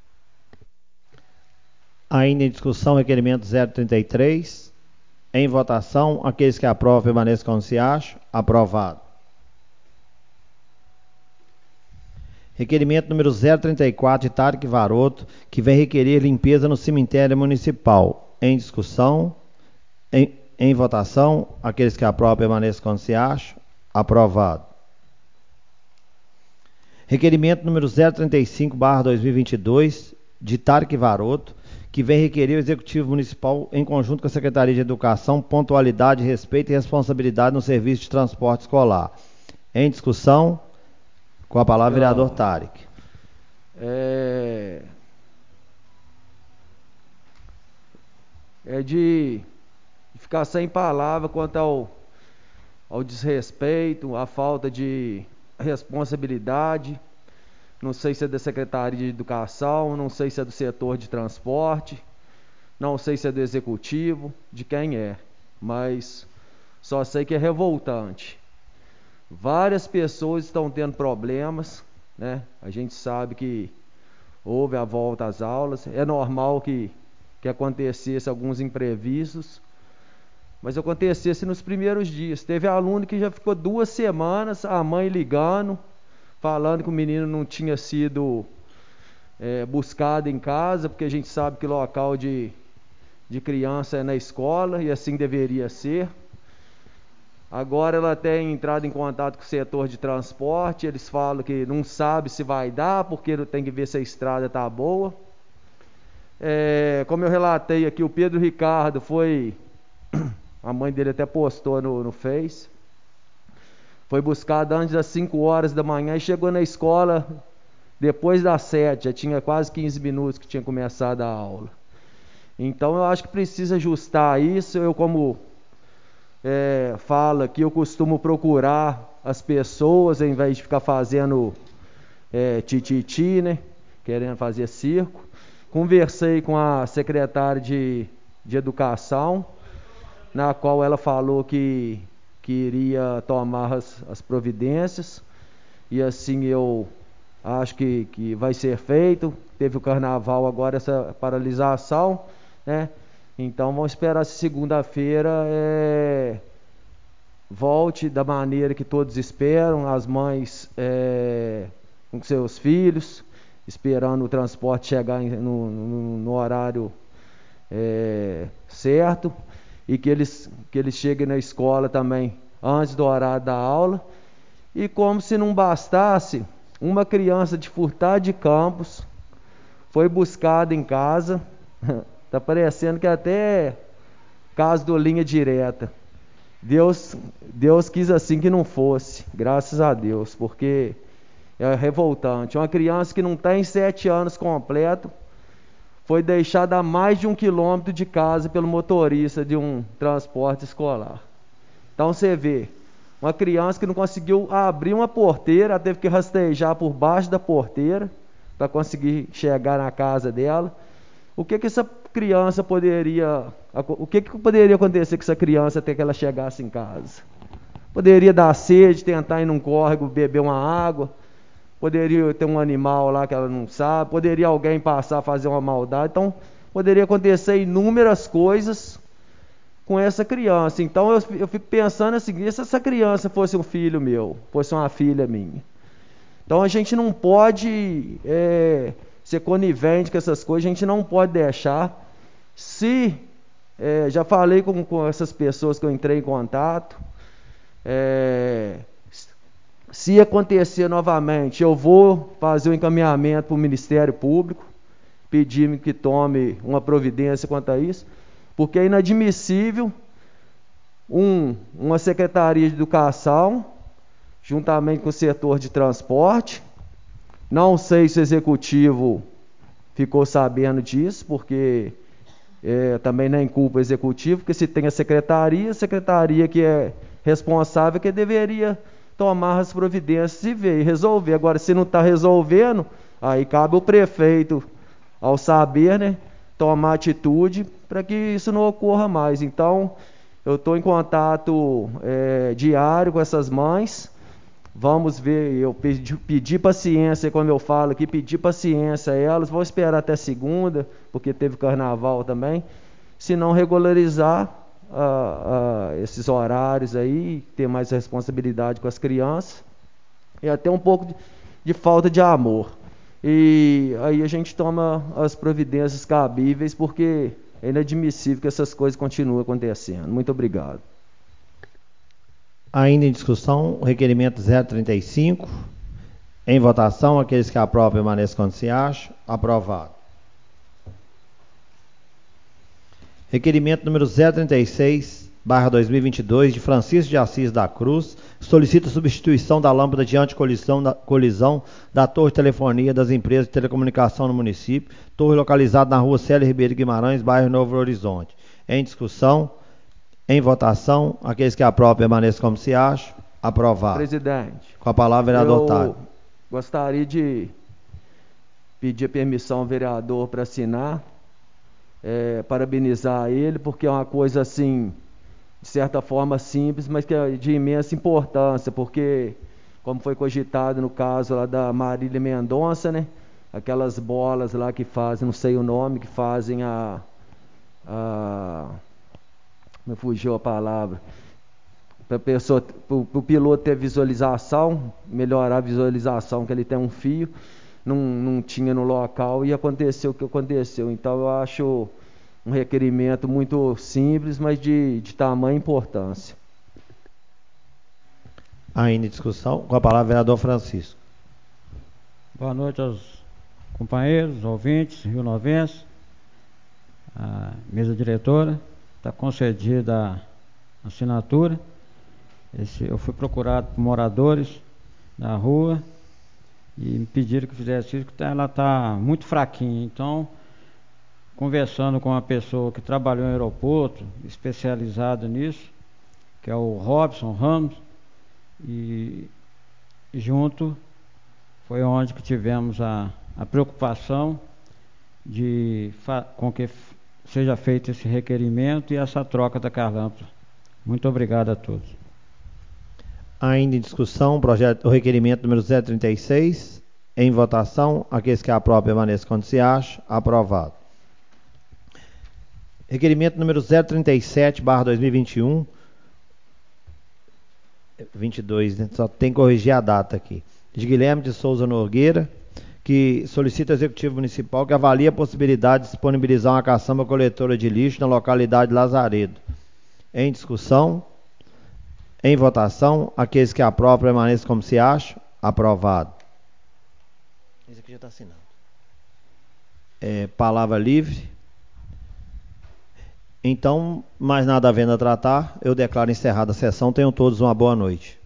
Speaker 1: Ainda em discussão, requerimento zero trinta e três. Em votação, aqueles que aprovam permaneçam como se acham. Aprovado. Requerimento número zero trinta e quatro, de Tarek Varoto, que vem requerer limpeza no cemitério municipal. Em discussão, em, em votação, aqueles que aprovam permaneçam como se acham. Aprovado. Requerimento número zero trinta e cinco barra dois mil e vinte e dois, de Tarek Varoto, que vem requerer o Executivo Municipal, em conjunto com a Secretaria de Educação, pontualidade, respeito e responsabilidade no serviço de transporte escolar. Em discussão, com a palavra, vereador Tarek.
Speaker 12: É, é de ficar sem palavra quanto ao ao desrespeito, à falta de responsabilidade. Não sei se é da Secretaria de Educação, não sei se é do setor de transporte, não sei se é do Executivo, de quem é, mas só sei que é revoltante. Várias pessoas estão tendo problemas, né? A gente sabe que houve a volta às aulas, é normal que, que acontecesse alguns imprevistos, mas acontecesse nos primeiros dias. Teve aluno que já ficou duas semanas, a mãe ligando, falando que o menino não tinha sido é, buscado em casa, porque a gente sabe que local de, de criança é na escola, e assim deveria ser. Agora ela tem entrado em contato com o setor de transporte, eles falam que não sabe se vai dar, porque tem que ver se a estrada está boa. É, como eu relatei aqui, o Pedro Ricardo foi... A mãe dele até postou no, no Face. Foi buscado antes das cinco horas da manhã e chegou na escola depois das sete. Já tinha quase quinze minutos que tinha começado a aula. Então eu acho que precisa ajustar isso. Eu, como é, falo aqui, eu costumo procurar as pessoas, ao invés de ficar fazendo é, tititi, né? Querendo fazer circo. Conversei com a secretária de, de Educação, na qual ela falou que, que iria tomar as, as providências, e assim eu acho que, que vai ser feito. Teve o carnaval agora, essa paralisação, né? Então vamos esperar se segunda-feira é, volte da maneira que todos esperam, as mães é, com seus filhos, esperando o transporte chegar em, no, no, no horário é, certo, e que eles, que eles cheguem na escola também antes do horário da aula. E como se não bastasse, uma criança de Furtado de Campos foi buscada em casa. Está parecendo que até caso do Linha Direta. Deus, Deus quis assim que não fosse, graças a Deus, porque é revoltante. Uma criança que não tem sete anos completo foi deixada a mais de um quilômetro de casa pelo motorista de um transporte escolar. Então você vê, uma criança que não conseguiu abrir uma porteira, ela teve que rastejar por baixo da porteira para conseguir chegar na casa dela. O que que essa criança poderia, o que que poderia acontecer com essa criança até que ela chegasse em casa? Poderia dar sede, tentar ir num córrego beber uma água. Poderia ter um animal lá que ela não sabe, poderia alguém passar a fazer uma maldade. Então, poderia acontecer inúmeras coisas com essa criança. Então, eu, eu fico pensando assim, e se essa criança fosse um filho meu, fosse uma filha minha? Então, a gente não pode é, ser conivente com essas coisas, a gente não pode deixar. Se, é, já falei com, com essas pessoas que eu entrei em contato, é... se acontecer novamente, eu vou fazer o um encaminhamento para o Ministério Público, pedir que tome uma providência quanto a isso, porque é inadmissível um, uma Secretaria de Educação, juntamente com o setor de transporte, não sei se o Executivo ficou sabendo disso, porque é, também nem culpa o Executivo, porque se tem a Secretaria, a Secretaria que é responsável, que deveria tomar as providências e ver, e resolver. Agora, se não está resolvendo, aí cabe o prefeito, ao saber, né, tomar atitude para que isso não ocorra mais. Então, eu estou em contato é, diário com essas mães. Vamos ver, eu pedi, pedi paciência, como eu falo aqui, pedi paciência a elas, vou esperar até segunda, porque teve carnaval também. Se não regularizar Uh, uh, esses horários aí, ter mais responsabilidade com as crianças, e até um pouco de, de falta de amor. E aí a gente toma as providências cabíveis, porque é inadmissível que essas coisas continuem acontecendo. Muito obrigado.
Speaker 1: Ainda em discussão, o requerimento zero trinta e cinco. Em votação, aqueles que aprovam permaneçam quando se acham. Aprovado. Requerimento número zero trinta e seis, barra dois mil e vinte e dois, de Francisco de Assis da Cruz, solicita substituição da lâmpada de anticolisão da, colisão da torre de telefonia das empresas de telecomunicação no município, torre localizada na rua Célio Ribeiro Guimarães, bairro Novo Horizonte. Em discussão, em votação, aqueles que aprovam permaneçam como se acham. Aprovado.
Speaker 12: Presidente.
Speaker 1: Com a palavra, vereador Otávio.
Speaker 12: Gostaria de pedir permissão ao vereador para assinar. É, parabenizar ele, porque é uma coisa assim, de certa forma simples, mas que é de imensa importância, porque, como foi cogitado no caso lá da Marília Mendonça, né, aquelas bolas lá que fazem, não sei o nome, que fazem a, a me fugiu a palavra, para pessoa, o piloto ter visualização, melhorar a visualização, que ele tem um fio, não, não tinha no local e aconteceu o que aconteceu. Então eu acho um requerimento muito simples, mas de, de tamanha importância.
Speaker 1: Ainda em discussão, com a palavra o vereador Francisco.
Speaker 9: Boa noite aos companheiros, ouvintes, rionovenses, a mesa diretora. Está concedida a assinatura. Esse, eu fui procurado por moradores na rua e me pediram que fizesse isso, porque ela está muito fraquinha. Então, conversando com uma pessoa que trabalhou em aeroporto, especializado nisso, que é o Robson Ramos, e junto foi onde que tivemos a, a preocupação de com que seja feito esse requerimento e essa troca da Carlampa. Muito obrigado a todos.
Speaker 1: Ainda em discussão, o, projeto, o requerimento número zero trinta e seis, em votação, aqueles que aprovam permaneçam quando se acha, aprovado. Requerimento número zero trinta e sete, barra dois mil e vinte e um, vinte e dois, né? Só tem que corrigir a data aqui, de Guilherme de Souza Nogueira, que solicita ao Executivo Municipal que avalie a possibilidade de disponibilizar uma caçamba coletora de lixo na localidade de Lazaredo. Em discussão, em votação, aqueles que aprovam permaneçam como se acha, aprovado. Esse aqui já está assinado. É, palavra livre. Então, mais nada havendo a tratar, eu declaro encerrada a sessão. Tenham todos uma boa noite.